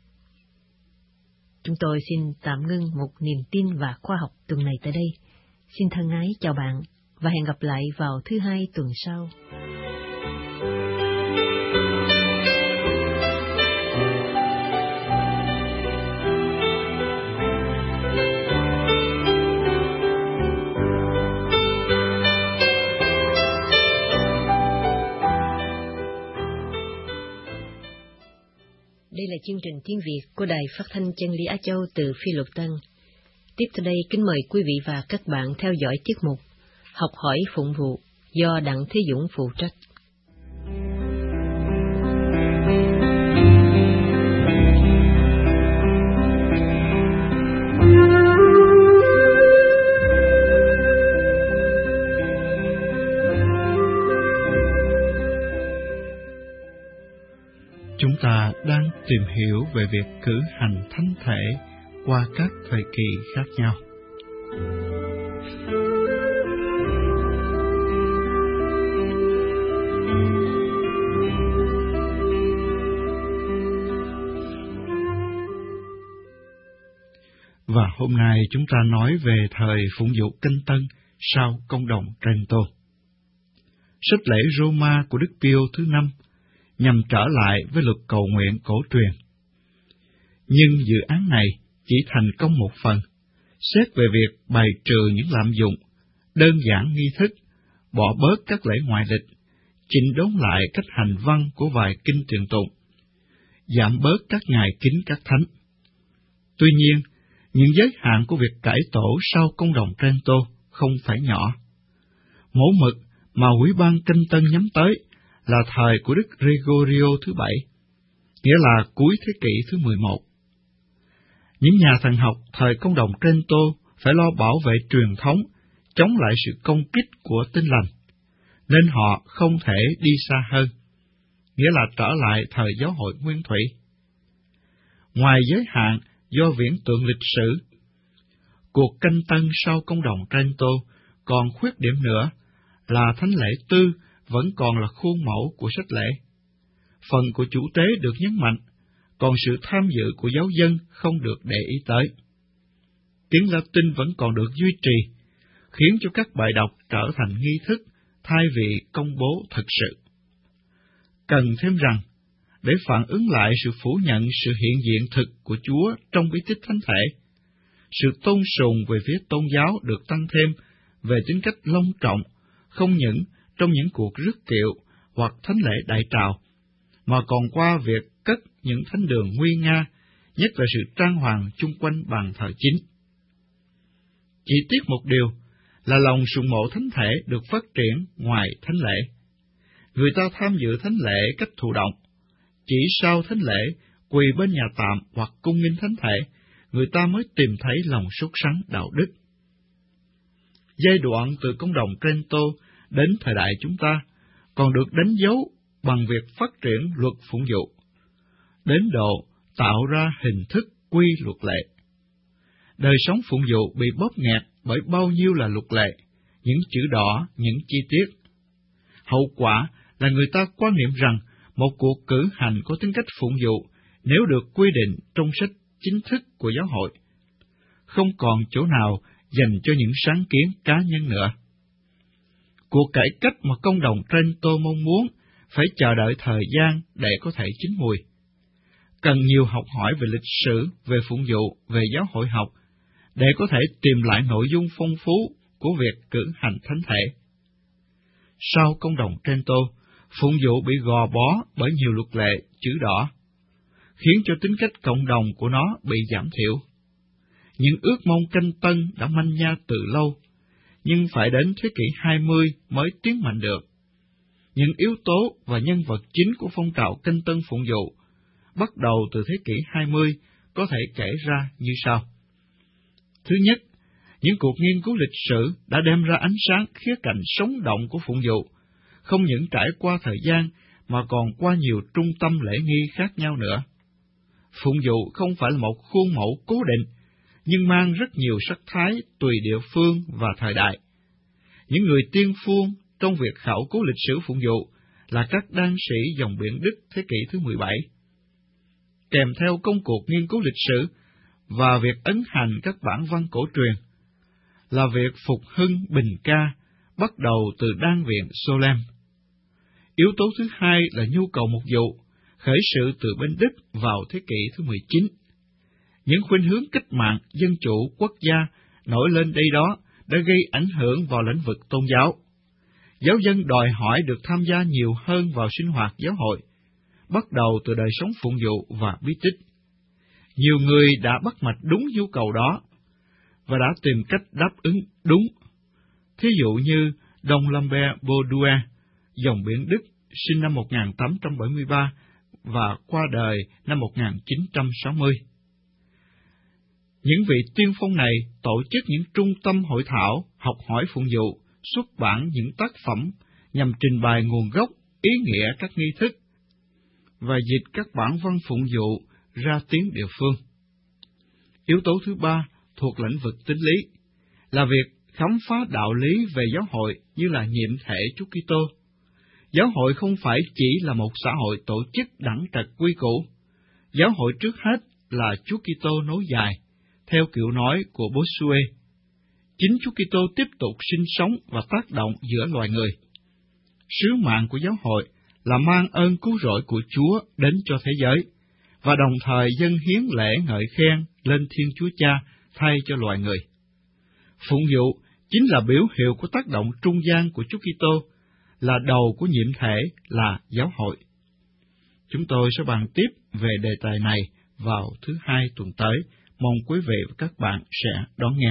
Chúng tôi xin tạm ngưng một niềm tin và khoa học tuần này tại đây. Xin thân ái chào bạn và hẹn gặp lại vào thứ hai tuần sau. Đây là chương trình tiếng Việt của Đài Phát thanh Chân lý Á Châu từ Phi Luật Tân. Tiếp theo đây kính mời quý vị và các bạn theo dõi tiết mục Học hỏi phụng vụ do Đặng Thế Dũng phụ trách. Chúng ta đang tìm hiểu về việc cử hành thánh thể qua các thời kỳ khác nhau. Và hôm nay chúng ta nói về thời phụng vụ Kinh Tân sau công đồng Trento. Sách lễ Roma của Đức Pio thứ năm nhằm trở lại với luật cầu nguyện cổ truyền. Nhưng dự án này chỉ thành công một phần, xét về việc bài trừ những lạm dụng, đơn giản nghi thức, bỏ bớt các lễ ngoại lịch, chỉnh đốn lại cách hành văn của vài kinh truyền tụng, giảm bớt các ngày kính các thánh. Tuy nhiên, những giới hạn của việc cải tổ sau công đồng Trento không phải nhỏ. Mẫu mực mà Ủy ban Kinh Tân nhắm tới là thời của Đức Gregorio thứ bảy, nghĩa là cuối thế kỷ thứ mười một. Những nhà thần học thời công đồng Trento phải lo bảo vệ truyền thống, chống lại sự công kích của Tin lành, nên họ không thể đi xa hơn, nghĩa là trở lại thời giáo hội nguyên thủy. Ngoài giới hạn do viễn tượng lịch sử, cuộc canh tân sau công đồng Trento còn khuyết điểm nữa là thánh lễ tư vẫn còn là khuôn mẫu của sách lễ. Phần của chủ tế được nhấn mạnh, còn sự tham dự của giáo dân không được để ý tới. Tiếng Latin vẫn còn được duy trì, khiến cho các bài đọc trở thành nghi thức thay vì công bố thực sự. Cần thêm rằng, để phản ứng lại sự phủ nhận sự hiện diện thực của Chúa trong bí tích thánh thể, sự tôn sùng về phía tôn giáo được tăng thêm về tính cách long trọng, không những trong những cuộc rước kiệu hoặc thánh lễ đại trào, mà còn qua việc cất những thánh đường nguy nga, nhất là sự trang hoàng chung quanh bàn thờ chính. Chỉ tiếc một điều là lòng sùng mộ thánh thể được phát triển ngoài thánh lễ. Người ta tham dự thánh lễ cách thụ động. Chỉ sau thánh lễ, quỳ bên nhà tạm hoặc cung nghinh thánh thể, người ta mới tìm thấy lòng sốt sắng đạo đức. Giai đoạn từ công đồng Trento đến thời đại chúng ta còn được đánh dấu bằng việc phát triển luật phụng vụ, đến độ tạo ra hình thức quy luật lệ. Đời sống phụng vụ bị bóp nghẹt bởi bao nhiêu là luật lệ, những chữ đỏ, những chi tiết. Hậu quả là người ta quan niệm rằng một cuộc cử hành có tính cách phụng vụ nếu được quy định trong sách chính thức của giáo hội, không còn chỗ nào dành cho những sáng kiến cá nhân nữa. Cuộc cải cách mà công đồng Trento mong muốn phải chờ đợi thời gian để có thể chín mùi. Cần nhiều học hỏi về lịch sử, về phụng vụ, về giáo hội học, để có thể tìm lại nội dung phong phú của việc cử hành thánh thể. Sau công đồng Trento, phụng vụ bị gò bó bởi nhiều luật lệ chữ đỏ, khiến cho tính cách cộng đồng của nó bị giảm thiểu. Những ước mong canh tân đã manh nha từ lâu, nhưng phải đến thế kỷ hai mươi mới tiến mạnh được. Những yếu tố và nhân vật chính của phong trào canh tân phụng vụ bắt đầu từ thế kỷ hai mươi có thể kể ra như sau. Thứ nhất, những cuộc nghiên cứu lịch sử đã đem ra ánh sáng khía cạnh sống động của phụng vụ, không những trải qua thời gian mà còn qua nhiều trung tâm lễ nghi khác nhau nữa. Phụng vụ không phải là một khuôn mẫu cố định, nhưng mang rất nhiều sắc thái tùy địa phương và thời đại. Những người tiên phong trong việc khảo cứu lịch sử phụng vụ là các đan sĩ dòng biển Đức thế kỷ thứ mười bảy. Kèm theo công cuộc nghiên cứu lịch sử và việc ấn hành các bản văn cổ truyền là việc phục hưng bình ca bắt đầu từ đan viện Solem. Yếu tố thứ hai là nhu cầu mục vụ, khởi sự từ bên Đức vào thế kỷ thứ mười chín. Những khuynh hướng cách mạng, dân chủ, quốc gia nổi lên đây đó đã gây ảnh hưởng vào lĩnh vực tôn giáo. Giáo dân đòi hỏi được tham gia nhiều hơn vào sinh hoạt giáo hội, bắt đầu từ đời sống phụng vụ và bí tích. Nhiều người đã bắt mạch đúng nhu cầu đó, và đã tìm cách đáp ứng đúng. Thí dụ như Don Lambert Baudouin, dòng biển Đức, sinh năm một nghìn tám trăm bảy mươi ba và qua đời năm một nghìn chín trăm sáu mươi. Những vị tiên phong này tổ chức những trung tâm hội thảo, học hỏi phụng vụ, xuất bản những tác phẩm nhằm trình bày nguồn gốc, ý nghĩa các nghi thức, và dịch các bản văn phụng vụ ra tiếng địa phương. Yếu tố thứ ba thuộc lĩnh vực tín lý là việc khám phá đạo lý về giáo hội như là nhiệm thể Chúa Kitô. Giáo hội không phải chỉ là một xã hội tổ chức đẳng trật quy củ. Giáo hội trước hết là Chúa Kitô nối dài, theo kiểu nói của Bossuet. Chính Chúa Kitô tiếp tục sinh sống và tác động giữa loài người. Sứ mạng của giáo hội là mang ơn cứu rỗi của Chúa đến cho thế giới, và đồng thời dâng hiến lễ ngợi khen lên Thiên Chúa Cha thay cho loài người. Phụng vụ chính là biểu hiệu của tác động trung gian của Chúa Kitô, là đầu của nhiệm thể là giáo hội. Chúng tôi sẽ bàn tiếp về đề tài này vào thứ hai tuần tới. Mong quý vị và các bạn sẽ đón nghe.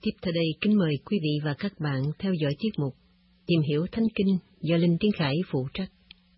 tiếp theo đây kính mời quý vị và các bạn theo dõi tiết mục Tìm hiểu Thánh Kinh do Linh Tiến Khải phụ trách.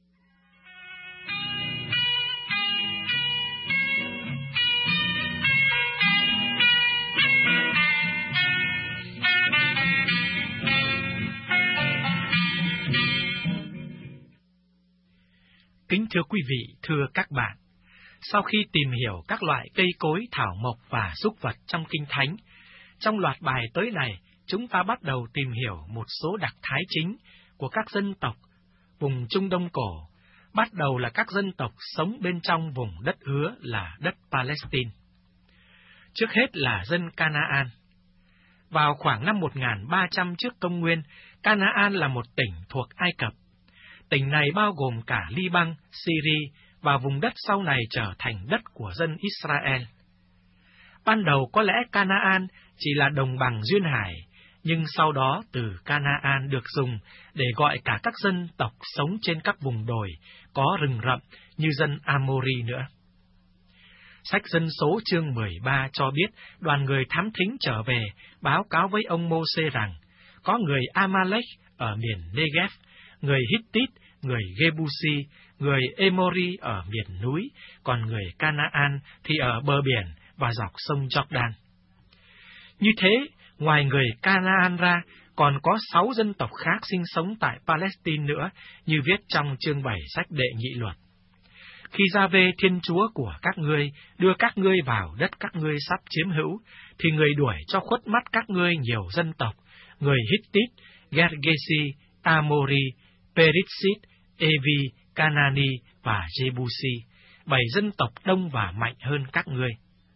Kính thưa quý vị, thưa các bạn, sau khi tìm hiểu các loại cây cối, thảo mộc và súc vật trong Kinh Thánh, trong loạt bài tới này, chúng ta bắt đầu tìm hiểu một số đặc thái chính của các dân tộc vùng Trung Đông cổ, bắt đầu là các dân tộc sống bên trong vùng đất hứa là đất Palestine. Trước hết là dân Canaan. Vào khoảng năm một nghìn ba trăm trước công nguyên, Canaan là một tỉnh thuộc Ai Cập. Tỉnh này bao gồm cả Liban, Syria và vùng đất sau này trở thành đất của dân Israel. Ban đầu có lẽ Canaan chỉ là đồng bằng duyên hải, nhưng sau đó từ Canaan được dùng để gọi cả các dân tộc sống trên các vùng đồi có rừng rậm như dân Amori nữa. Sách Dân số chương mười ba cho biết đoàn người thám thính trở về báo cáo với ông Mô-sê rằng có người Amalek ở miền Negev, người Hittit, người Jebusi, người Emori ở miền núi, còn người Canaan thì ở bờ biển và dọc sông Jordan. Như thế, ngoài người Canaan ra, còn có sáu dân tộc khác sinh sống tại Palestine nữa, như viết trong chương bảy sách Đệ Nhị Luật. Khi Gia-vê Thiên Chúa của các ngươi đưa các ngươi vào đất các ngươi sắp chiếm hữu, thì người đuổi cho khuất mắt các ngươi nhiều dân tộc, người Hittit, Gergesi, Amori, Perizit, Evi, Canani và Jebusi, bảy dân tộc đông và mạnh hơn các ngươi.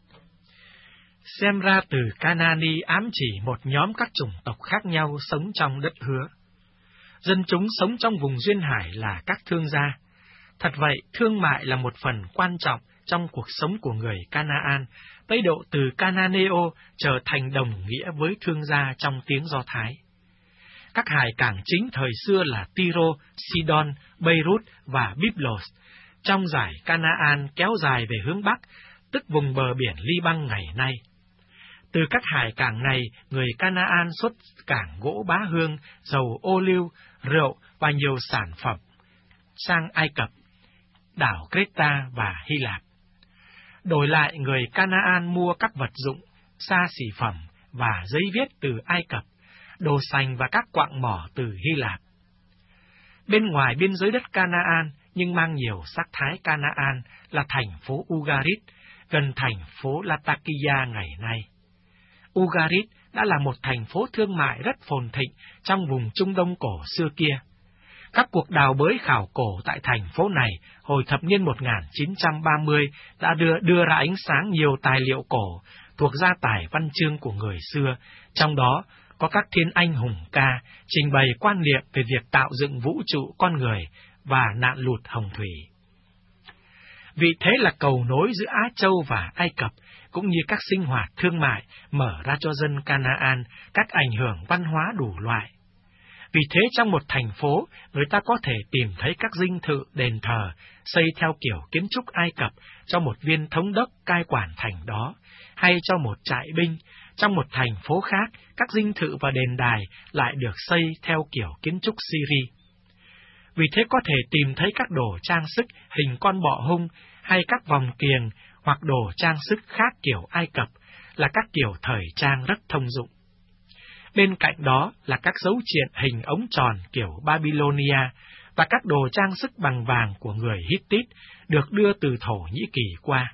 Xem ra từ Canani ám chỉ một nhóm các chủng tộc khác nhau sống trong đất hứa. Dân chúng sống trong vùng duyên hải là các thương gia. Thật vậy, thương mại là một phần quan trọng trong cuộc sống của người Canaan, tới độ từ Cananeo trở thành đồng nghĩa với thương gia trong tiếng Do Thái. Các hải cảng chính thời xưa là Tyro, Sidon, Beirut và Byblos, trong dải Canaan kéo dài về hướng Bắc, tức vùng bờ biển Liban ngày nay. Từ các hải cảng này, người Canaan xuất cảng gỗ bá hương, dầu ô liu, rượu và nhiều sản phẩm sang Ai Cập, đảo Creta và Hy Lạp. Đổi lại, người Canaan mua các vật dụng, xa xỉ phẩm và giấy viết từ Ai Cập, đồ sành và các quặng mỏ từ Hy Lạp. Bên ngoài biên giới đất Canaan, nhưng mang nhiều sắc thái Canaan, là thành phố Ugarit, gần thành phố Latakia ngày nay. Ugarit đã là một thành phố thương mại rất phồn thịnh trong vùng Trung Đông cổ xưa kia. Các cuộc đào bới khảo cổ tại thành phố này hồi thập niên một nghìn chín trăm ba mươi đã đưa, đưa ra ánh sáng nhiều tài liệu cổ thuộc gia tài văn chương của người xưa, trong đó có các thiên anh hùng ca trình bày quan niệm về việc tạo dựng vũ trụ con người và nạn lụt hồng thủy. Vì thế là cầu nối giữa Á Châu và Ai Cập, cũng như các sinh hoạt thương mại mở ra cho dân Canaan các ảnh hưởng văn hóa đủ loại. Vì thế trong một thành phố, người ta có thể tìm thấy các dinh thự, đền thờ xây theo kiểu kiến trúc Ai Cập cho một viên thống đốc cai quản thành đó, hay cho một trại binh. Trong một thành phố khác, các dinh thự và đền đài lại được xây theo kiểu kiến trúc Syria. Vì thế có thể tìm thấy các đồ trang sức hình con bọ hung hay các vòng kiềng hoặc đồ trang sức khác kiểu Ai Cập, là các kiểu thời trang rất thông dụng. Bên cạnh đó là các dấu triện hình ống tròn kiểu Babylonia và các đồ trang sức bằng vàng của người Hittit được đưa từ Thổ Nhĩ Kỳ qua.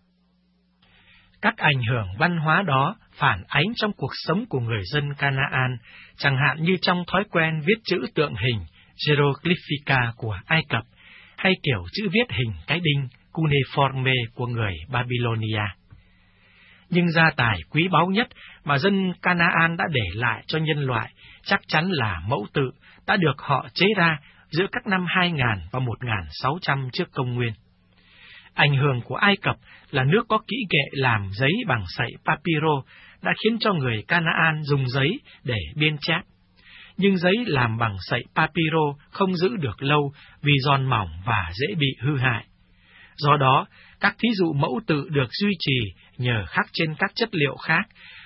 Các ảnh hưởng văn hóa đó phản ánh trong cuộc sống của người dân Canaan, chẳng hạn như trong thói quen viết chữ tượng hình Hieroglyphica của Ai Cập, hay kiểu chữ viết hình cái đinh cuneiforme của người Babylonia. Nhưng gia tài quý báu nhất mà dân Canaan đã để lại cho nhân loại chắc chắn là mẫu tự đã được họ chế ra giữa các năm hai nghìn và một nghìn sáu trăm trước công nguyên. Ảnh hưởng của Ai Cập là nước có kỹ nghệ làm giấy bằng sậy papiro đã khiến cho người Canaan dùng giấy để biên chép. Nhưng giấy làm bằng sậy papiro không giữ được lâu vì giòn mỏng và dễ bị hư hại. Do đó, các thí dụ mẫu tự được duy trì nhờ khắc trên các chất liệu khác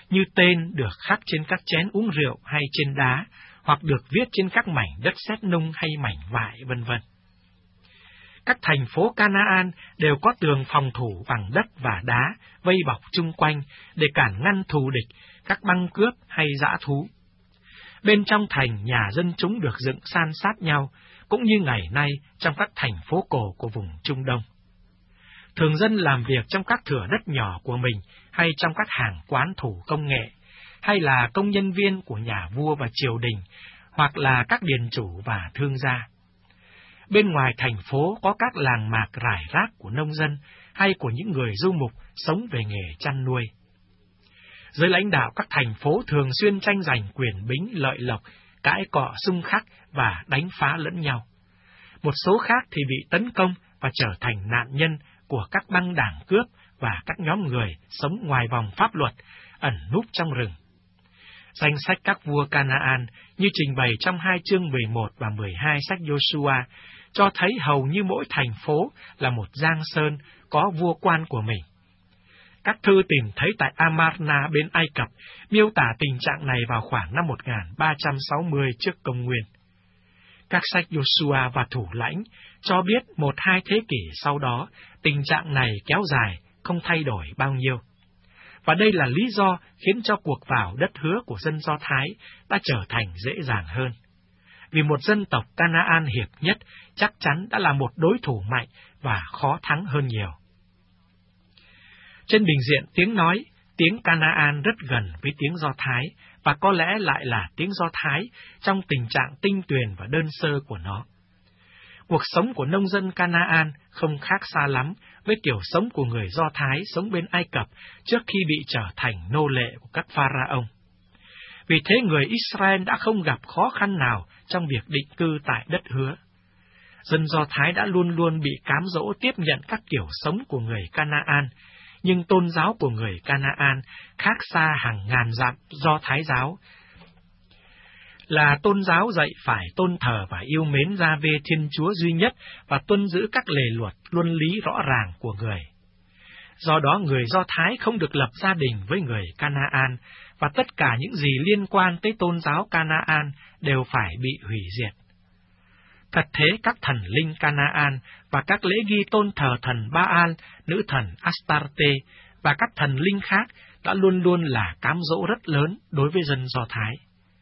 như tên được khắc trên các chén uống rượu hay trên đá, hoặc được viết trên các mảnh đất sét nung hay mảnh vải, vân vân. Các thành phố Canaan đều có tường phòng thủ bằng đất và đá vây bọc chung quanh để cản ngăn thù địch, các băng cướp hay dã thú. Bên trong thành, nhà dân chúng được dựng san sát nhau, cũng như ngày nay trong các thành phố cổ của vùng Trung Đông. Thường dân làm việc trong các thửa đất nhỏ của mình, hay trong các hàng quán thủ công nghệ, hay là công nhân viên của nhà vua và triều đình, hoặc là các điền chủ và thương gia. Bên ngoài thành phố có các làng mạc rải rác của nông dân hay của những người du mục sống về nghề chăn nuôi. Giới lãnh đạo các thành phố thường xuyên tranh giành quyền bính lợi lộc, cãi cọ xung khắc và đánh phá lẫn nhau. Một số khác thì bị tấn công và trở thành nạn nhân của các băng đảng cướp và các nhóm người sống ngoài vòng pháp luật, ẩn núp trong rừng. Danh sách các vua Canaan như trình bày trong hai chương mười một và mười hai sách Giô-su-a cho thấy hầu như mỗi thành phố là một giang sơn có vua quan của mình. Các thư tìm thấy tại Amarna bên Ai Cập miêu tả tình trạng này vào khoảng năm một nghìn ba trăm sáu mươi trước công nguyên. Các sách Giô-su-a và Thủ lãnh cho biết một hai thế kỷ sau đó, tình trạng này kéo dài, không thay đổi bao nhiêu. Và đây là lý do khiến cho cuộc vào đất hứa của dân Do Thái đã trở thành dễ dàng hơn. Vì một dân tộc Canaan hiệp nhất chắc chắn đã là một đối thủ mạnh và khó thắng hơn nhiều. Trên bình diện tiếng nói, tiếng Canaan rất gần với tiếng Do Thái, và có lẽ lại là tiếng Do Thái trong tình trạng tinh tuyền và đơn sơ của nó. Cuộc sống của nông dân Canaan không khác xa lắm với kiểu sống của người Do Thái sống bên Ai Cập trước khi bị trở thành nô lệ của các pharaoh. Vì thế người Israel đã không gặp khó khăn nào trong việc định cư tại đất hứa. Dân Do Thái đã luôn luôn bị cám dỗ tiếp nhận các kiểu sống của người Canaan, nhưng tôn giáo của người Canaan khác xa hàng ngàn dặm Do Thái giáo, là tôn giáo dạy phải tôn thờ và yêu mến Gia-vê Thiên Chúa duy nhất và tuân giữ các lề luật, luân lý rõ ràng của người. Do đó người Do Thái không được lập gia đình với người Canaan, và tất cả những gì liên quan tới tôn giáo Canaan đều phải bị hủy diệt. Thật thế, các thần linh Canaan và các lễ ghi tôn thờ thần Baal, nữ thần Astarte và các thần linh khác đã luôn luôn là cám dỗ rất lớn đối với dân Do Thái.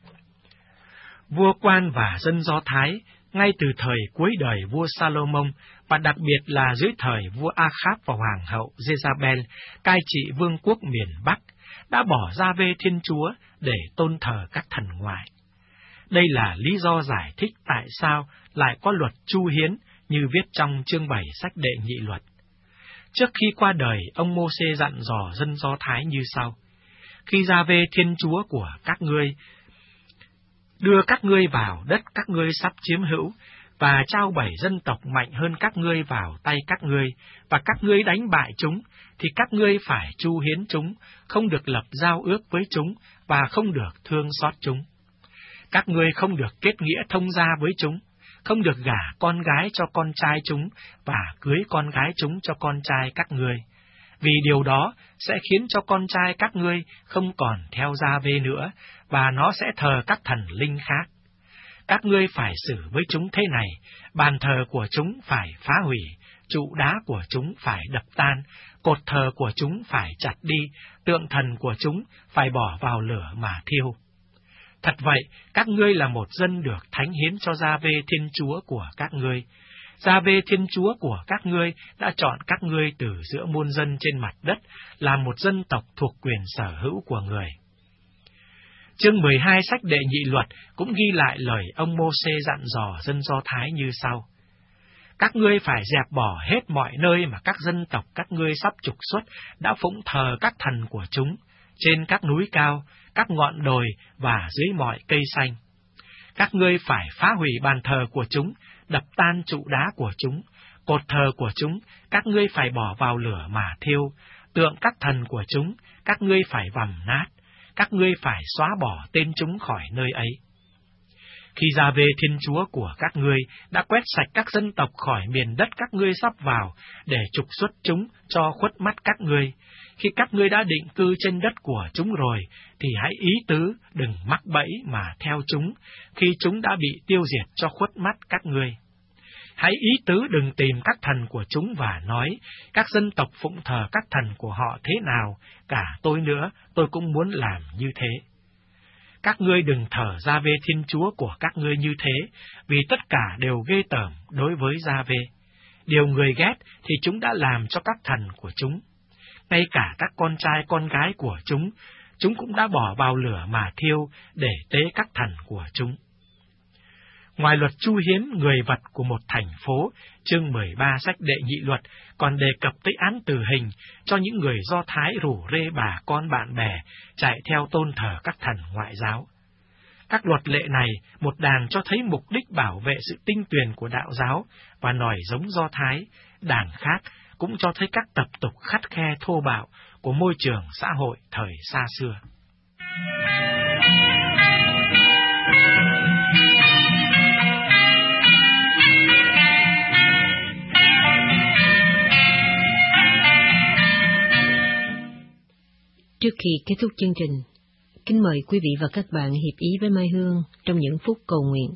Vua quan và dân Do Thái, ngay từ thời cuối đời vua Salomon và đặc biệt là dưới thời vua Ahab và hoàng hậu Jezabel cai trị vương quốc miền Bắc, đã bỏ Gia-vê Thiên Chúa để tôn thờ các thần ngoại. Đây là lý do giải thích tại sao lại có luật Chu Hiến như viết trong chương bảy sách Đệ Nhị Luật. Trước khi qua đời, ông Mô-sê dặn dò dân Do Thái như sau: Khi Gia-vê Thiên Chúa của các ngươi đưa các ngươi vào đất các ngươi sắp chiếm hữu, và trao bảy dân tộc mạnh hơn các ngươi vào tay các ngươi, và các ngươi đánh bại chúng, thì các ngươi phải chu hiến chúng, không được lập giao ước với chúng, và không được thương xót chúng. Các ngươi không được kết nghĩa thông gia với chúng, không được gả con gái cho con trai chúng, và cưới con gái chúng cho con trai các ngươi, vì điều đó sẽ khiến cho con trai các ngươi không còn theo Gia-vê nữa, và nó sẽ thờ các thần linh khác. Các ngươi phải xử với chúng thế này: bàn thờ của chúng phải phá hủy, trụ đá của chúng phải đập tan, cột thờ của chúng phải chặt đi, tượng thần của chúng phải bỏ vào lửa mà thiêu. Thật vậy, các ngươi là một dân được thánh hiến cho Gia-vê Thiên Chúa của các ngươi. Gia-vê Thiên Chúa của các ngươi đã chọn các ngươi từ giữa muôn dân trên mặt đất, là một dân tộc thuộc quyền sở hữu của người. Chương mười hai sách Đệ Nhị Luật cũng ghi lại lời ông Mô-sê dặn dò dân Do Thái như sau: Các ngươi phải dẹp bỏ hết mọi nơi mà các dân tộc các ngươi sắp trục xuất đã phụng thờ các thần của chúng, trên các núi cao, các ngọn đồi và dưới mọi cây xanh. Các ngươi phải phá hủy bàn thờ của chúng, đập tan trụ đá của chúng, cột thờ của chúng, các ngươi phải bỏ vào lửa mà thiêu, tượng các thần của chúng, các ngươi phải vằm nát, các ngươi phải xóa bỏ tên chúng khỏi nơi ấy. Khi Gia-vê Thiên Chúa của các ngươi đã quét sạch các dân tộc khỏi miền đất các ngươi sắp vào để trục xuất chúng cho khuất mắt các ngươi, khi các ngươi đã định cư trên đất của chúng rồi, thì hãy ý tứ đừng mắc bẫy mà theo chúng, khi chúng đã bị tiêu diệt cho khuất mắt các ngươi. Hãy ý tứ đừng tìm các thần của chúng và nói, các dân tộc phụng thờ các thần của họ thế nào, cả tôi nữa, tôi cũng muốn làm như thế. Các ngươi đừng thờ Gia-vê Thiên Chúa của các ngươi như thế, vì tất cả đều ghê tởm đối với Gia-vê. Điều người ghét thì chúng đã làm cho các thần của chúng. Ngay cả các con trai con gái của chúng, chúng cũng đã bỏ vào lửa mà thiêu để tế các thần của chúng. Ngoài luật chu hiến người vật của một thành phố, chương mười ba sách Đệ Nhị Luật còn đề cập tới án tử hình cho những người Do Thái rủ rê bà con bạn bè chạy theo tôn thờ các thần ngoại giáo. Các luật lệ này một đàn cho thấy mục đích bảo vệ sự tinh tuyền của đạo giáo và nòi giống Do Thái, đàn khác cũng cho thấy các tập tục khắt khe thô bạo của môi trường xã hội thời xa xưa. Trước khi kết thúc chương trình, kính mời quý vị và các bạn hiệp ý với Mai Hương trong những phút cầu nguyện.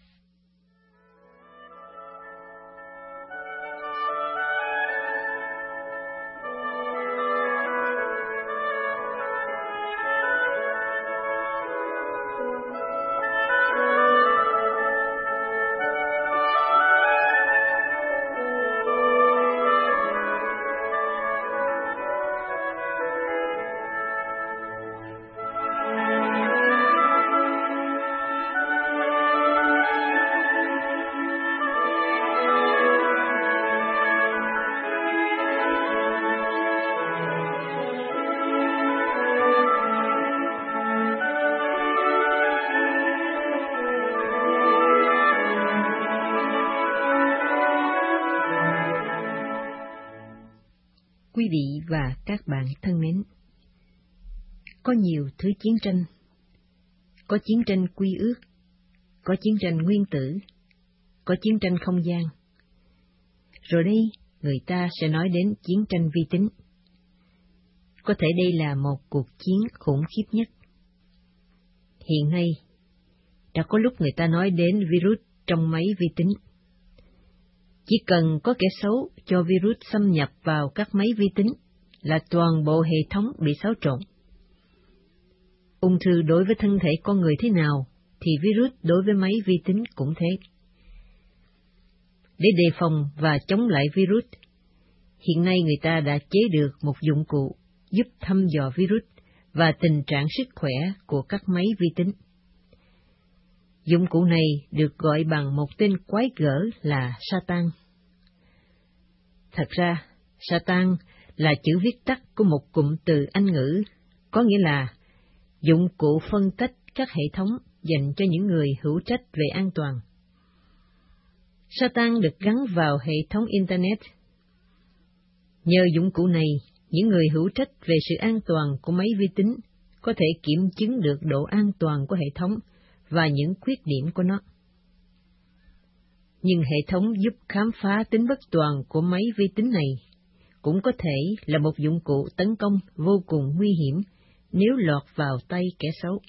Quý vị và các bạn thân mến, có nhiều thứ chiến tranh, có chiến tranh quy ước, có chiến tranh nguyên tử, có chiến tranh không gian. Rồi đây, người ta sẽ nói đến chiến tranh vi tính. Có thể đây là một cuộc chiến khủng khiếp nhất. Hiện nay, đã có lúc người ta nói đến virus trong máy vi tính. Chỉ cần có kẻ xấu cho virus xâm nhập vào các máy vi tính là toàn bộ hệ thống bị xáo trộn. Ung thư đối với thân thể con người thế nào, thì virus đối với máy vi tính cũng thế. Để đề phòng và chống lại virus, hiện nay người ta đã chế được một dụng cụ giúp thăm dò virus và tình trạng sức khỏe của các máy vi tính. Dụng cụ này được gọi bằng một tên quái gở là Satan. Thật ra, Satan là chữ viết tắt của một cụm từ Anh ngữ, có nghĩa là dụng cụ phân tách các hệ thống dành cho những người hữu trách về an toàn. Satan được gắn vào hệ thống Internet. Nhờ dụng cụ này, những người hữu trách về sự an toàn của máy vi tính có thể kiểm chứng được độ an toàn của hệ thống và những khuyết điểm của nó. Nhưng hệ thống giúp khám phá tính bất toàn của máy vi tính này cũng có thể là một dụng cụ tấn công vô cùng nguy hiểm nếu lọt vào tay kẻ xấu.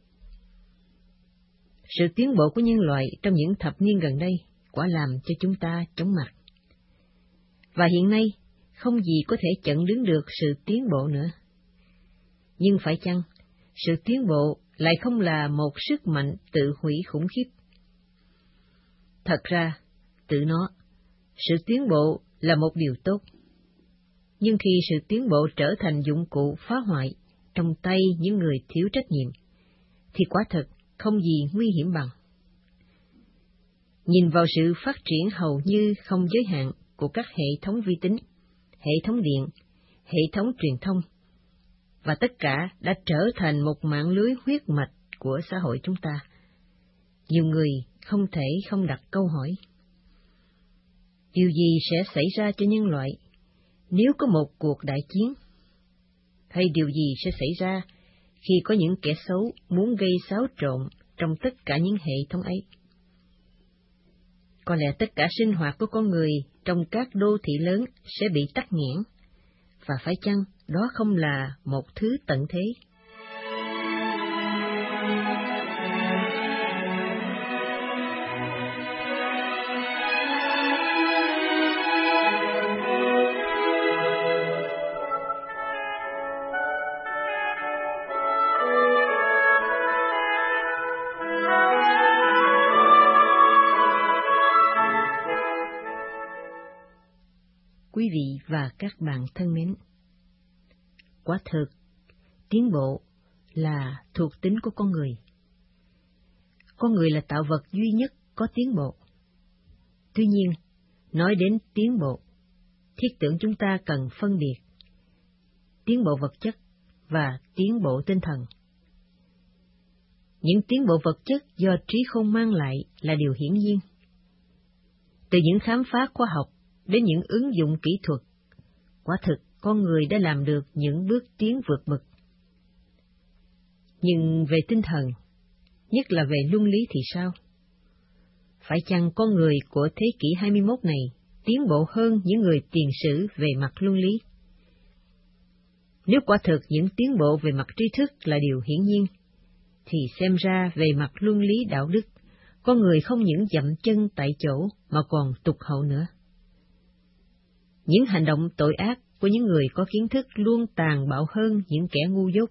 Sự tiến bộ của nhân loại trong những thập niên gần đây quả làm cho chúng ta chóng mặt. Và hiện nay, không gì có thể chặn đứng được sự tiến bộ nữa. Nhưng phải chăng, sự tiến bộ lại không là một sức mạnh tự hủy khủng khiếp? Thật ra, tự nó, sự tiến bộ là một điều tốt. Nhưng khi sự tiến bộ trở thành dụng cụ phá hoại trong tay những người thiếu trách nhiệm, thì quả thật không gì nguy hiểm bằng. Nhìn vào sự phát triển hầu như không giới hạn của các hệ thống vi tính, hệ thống điện, hệ thống truyền thông, và tất cả đã trở thành một mạng lưới huyết mạch của xã hội chúng ta. Nhiều người không thể không đặt câu hỏi: điều gì sẽ xảy ra cho nhân loại nếu có một cuộc đại chiến? Hay điều gì sẽ xảy ra khi có những kẻ xấu muốn gây xáo trộn trong tất cả những hệ thống ấy. Có lẽ tất cả sinh hoạt của con người trong các đô thị lớn sẽ bị tắc nghẽn, và phải chăng đó không là một thứ tận thế? Quý vị và các bạn thân mến, quả thực, tiến bộ là thuộc tính của con người. Con người là tạo vật duy nhất có tiến bộ. Tuy nhiên, nói đến tiến bộ, thiết tưởng chúng ta cần phân biệt tiến bộ vật chất và tiến bộ tinh thần. Những tiến bộ vật chất do trí khôn mang lại là điều hiển nhiên. Từ những khám phá khoa học đến những ứng dụng kỹ thuật, quả thực con người đã làm được những bước tiến vượt bậc. Nhưng về tinh thần, nhất là về luân lý thì sao? Phải chăng con người của thế kỷ hai mươi mốt này tiến bộ hơn những người tiền sử về mặt luân lý? Nếu quả thực những tiến bộ về mặt tri thức là điều hiển nhiên, thì xem ra về mặt luân lý đạo đức, con người không những dậm chân tại chỗ mà còn tụt hậu nữa. Những hành động tội ác của những người có kiến thức luôn tàn bạo hơn những kẻ ngu dốt.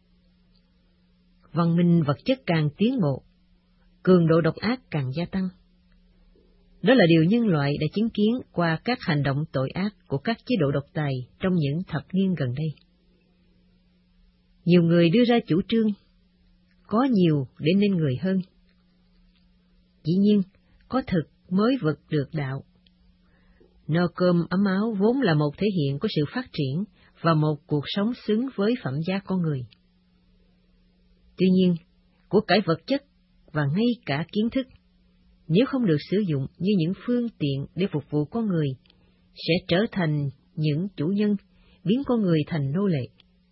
Văn minh vật chất càng tiến bộ, cường độ độc ác càng gia tăng. Đó là điều nhân loại đã chứng kiến qua các hành động tội ác của các chế độ độc tài trong những thập niên gần đây. Nhiều người đưa ra chủ trương, có nhiều để nên người hơn. Dĩ nhiên, có thực mới vực được đạo. No cơm ấm áo vốn là một thể hiện của sự phát triển và một cuộc sống xứng với phẩm giá con người. Tuy nhiên, của cải vật chất và ngay cả kiến thức, nếu không được sử dụng như những phương tiện để phục vụ con người, sẽ trở thành những chủ nhân, biến con người thành nô lệ.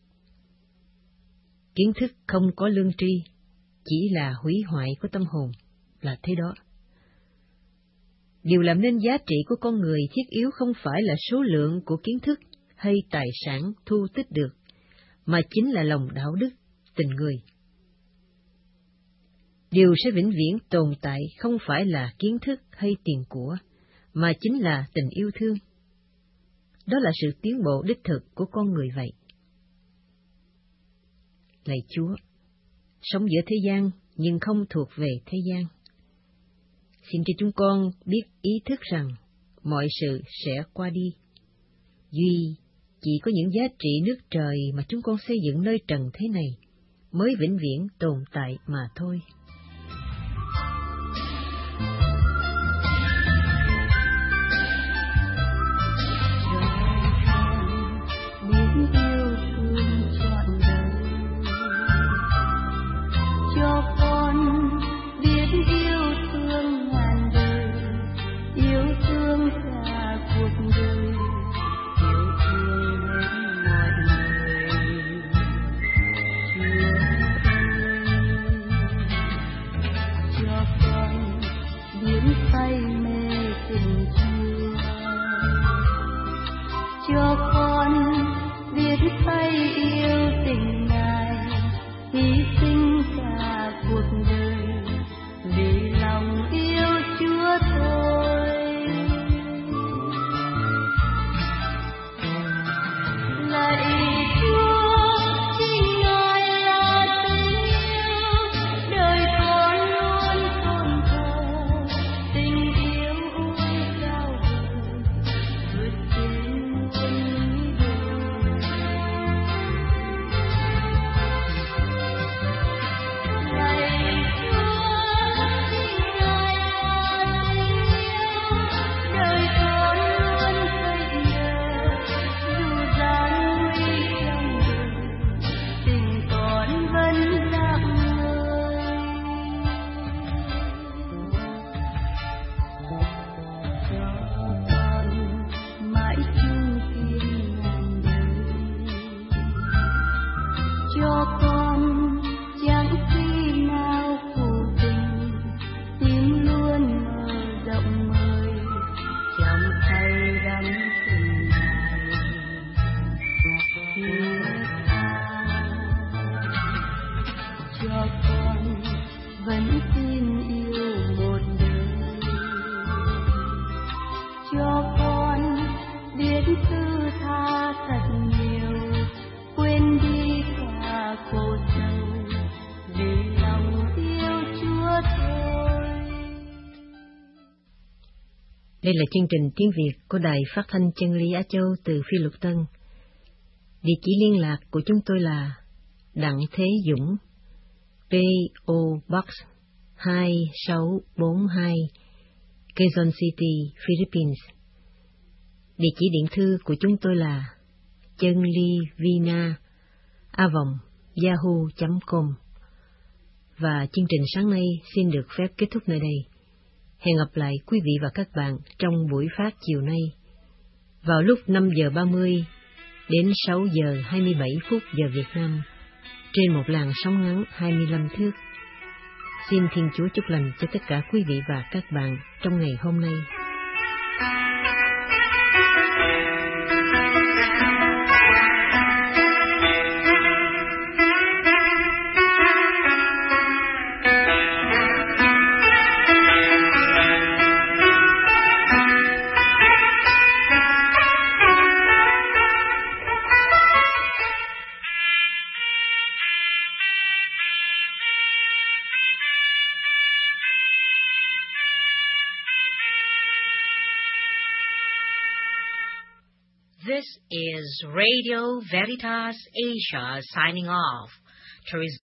Kiến thức không có lương tri, chỉ là hủy hoại của tâm hồn, là thế đó. Điều làm nên giá trị của con người thiết yếu không phải là số lượng của kiến thức hay tài sản thu tích được, mà chính là lòng đạo đức, tình người. Điều sẽ vĩnh viễn tồn tại không phải là kiến thức hay tiền của, mà chính là tình yêu thương. Đó là sự tiến bộ đích thực của con người vậy. Lạy Chúa, sống giữa thế gian nhưng không thuộc về thế gian. Xin cho chúng con biết ý thức rằng mọi sự sẽ qua đi. Duy chỉ có những giá trị nước trời mà chúng con xây dựng nơi trần thế này mới vĩnh viễn tồn tại mà thôi. cho con vẫn tin yêu một đời, cho con biết thứ tha thật nhiều, quên đi cả khổ sầu vì lòng yêu Chúa thôi. Đây là chương trình tiếng Việt của Đài Phát thanh Chân lý Á Châu từ Phi Luật Tân. Địa chỉ liên lạc của chúng tôi là Đặng Thế Dũng, pê ô Box hai sáu bốn hai, Quezon City, Philippines. Địa chỉ điện thư của chúng tôi là chân ly vina a vòng yahoo chấm com. Và chương trình sáng nay xin được phép kết thúc nơi đây. Hẹn gặp lại quý vị và các bạn trong buổi phát chiều nay vào lúc năm giờ ba mươi đến sáu giờ hai mươi bảy phút giờ Việt Nam trên một làn sóng ngắn hai mươi lăm thước. Xin Thiên Chúa chúc lành cho tất cả quý vị và các bạn trong ngày hôm nay. This is Radio Veritas Asia signing off. To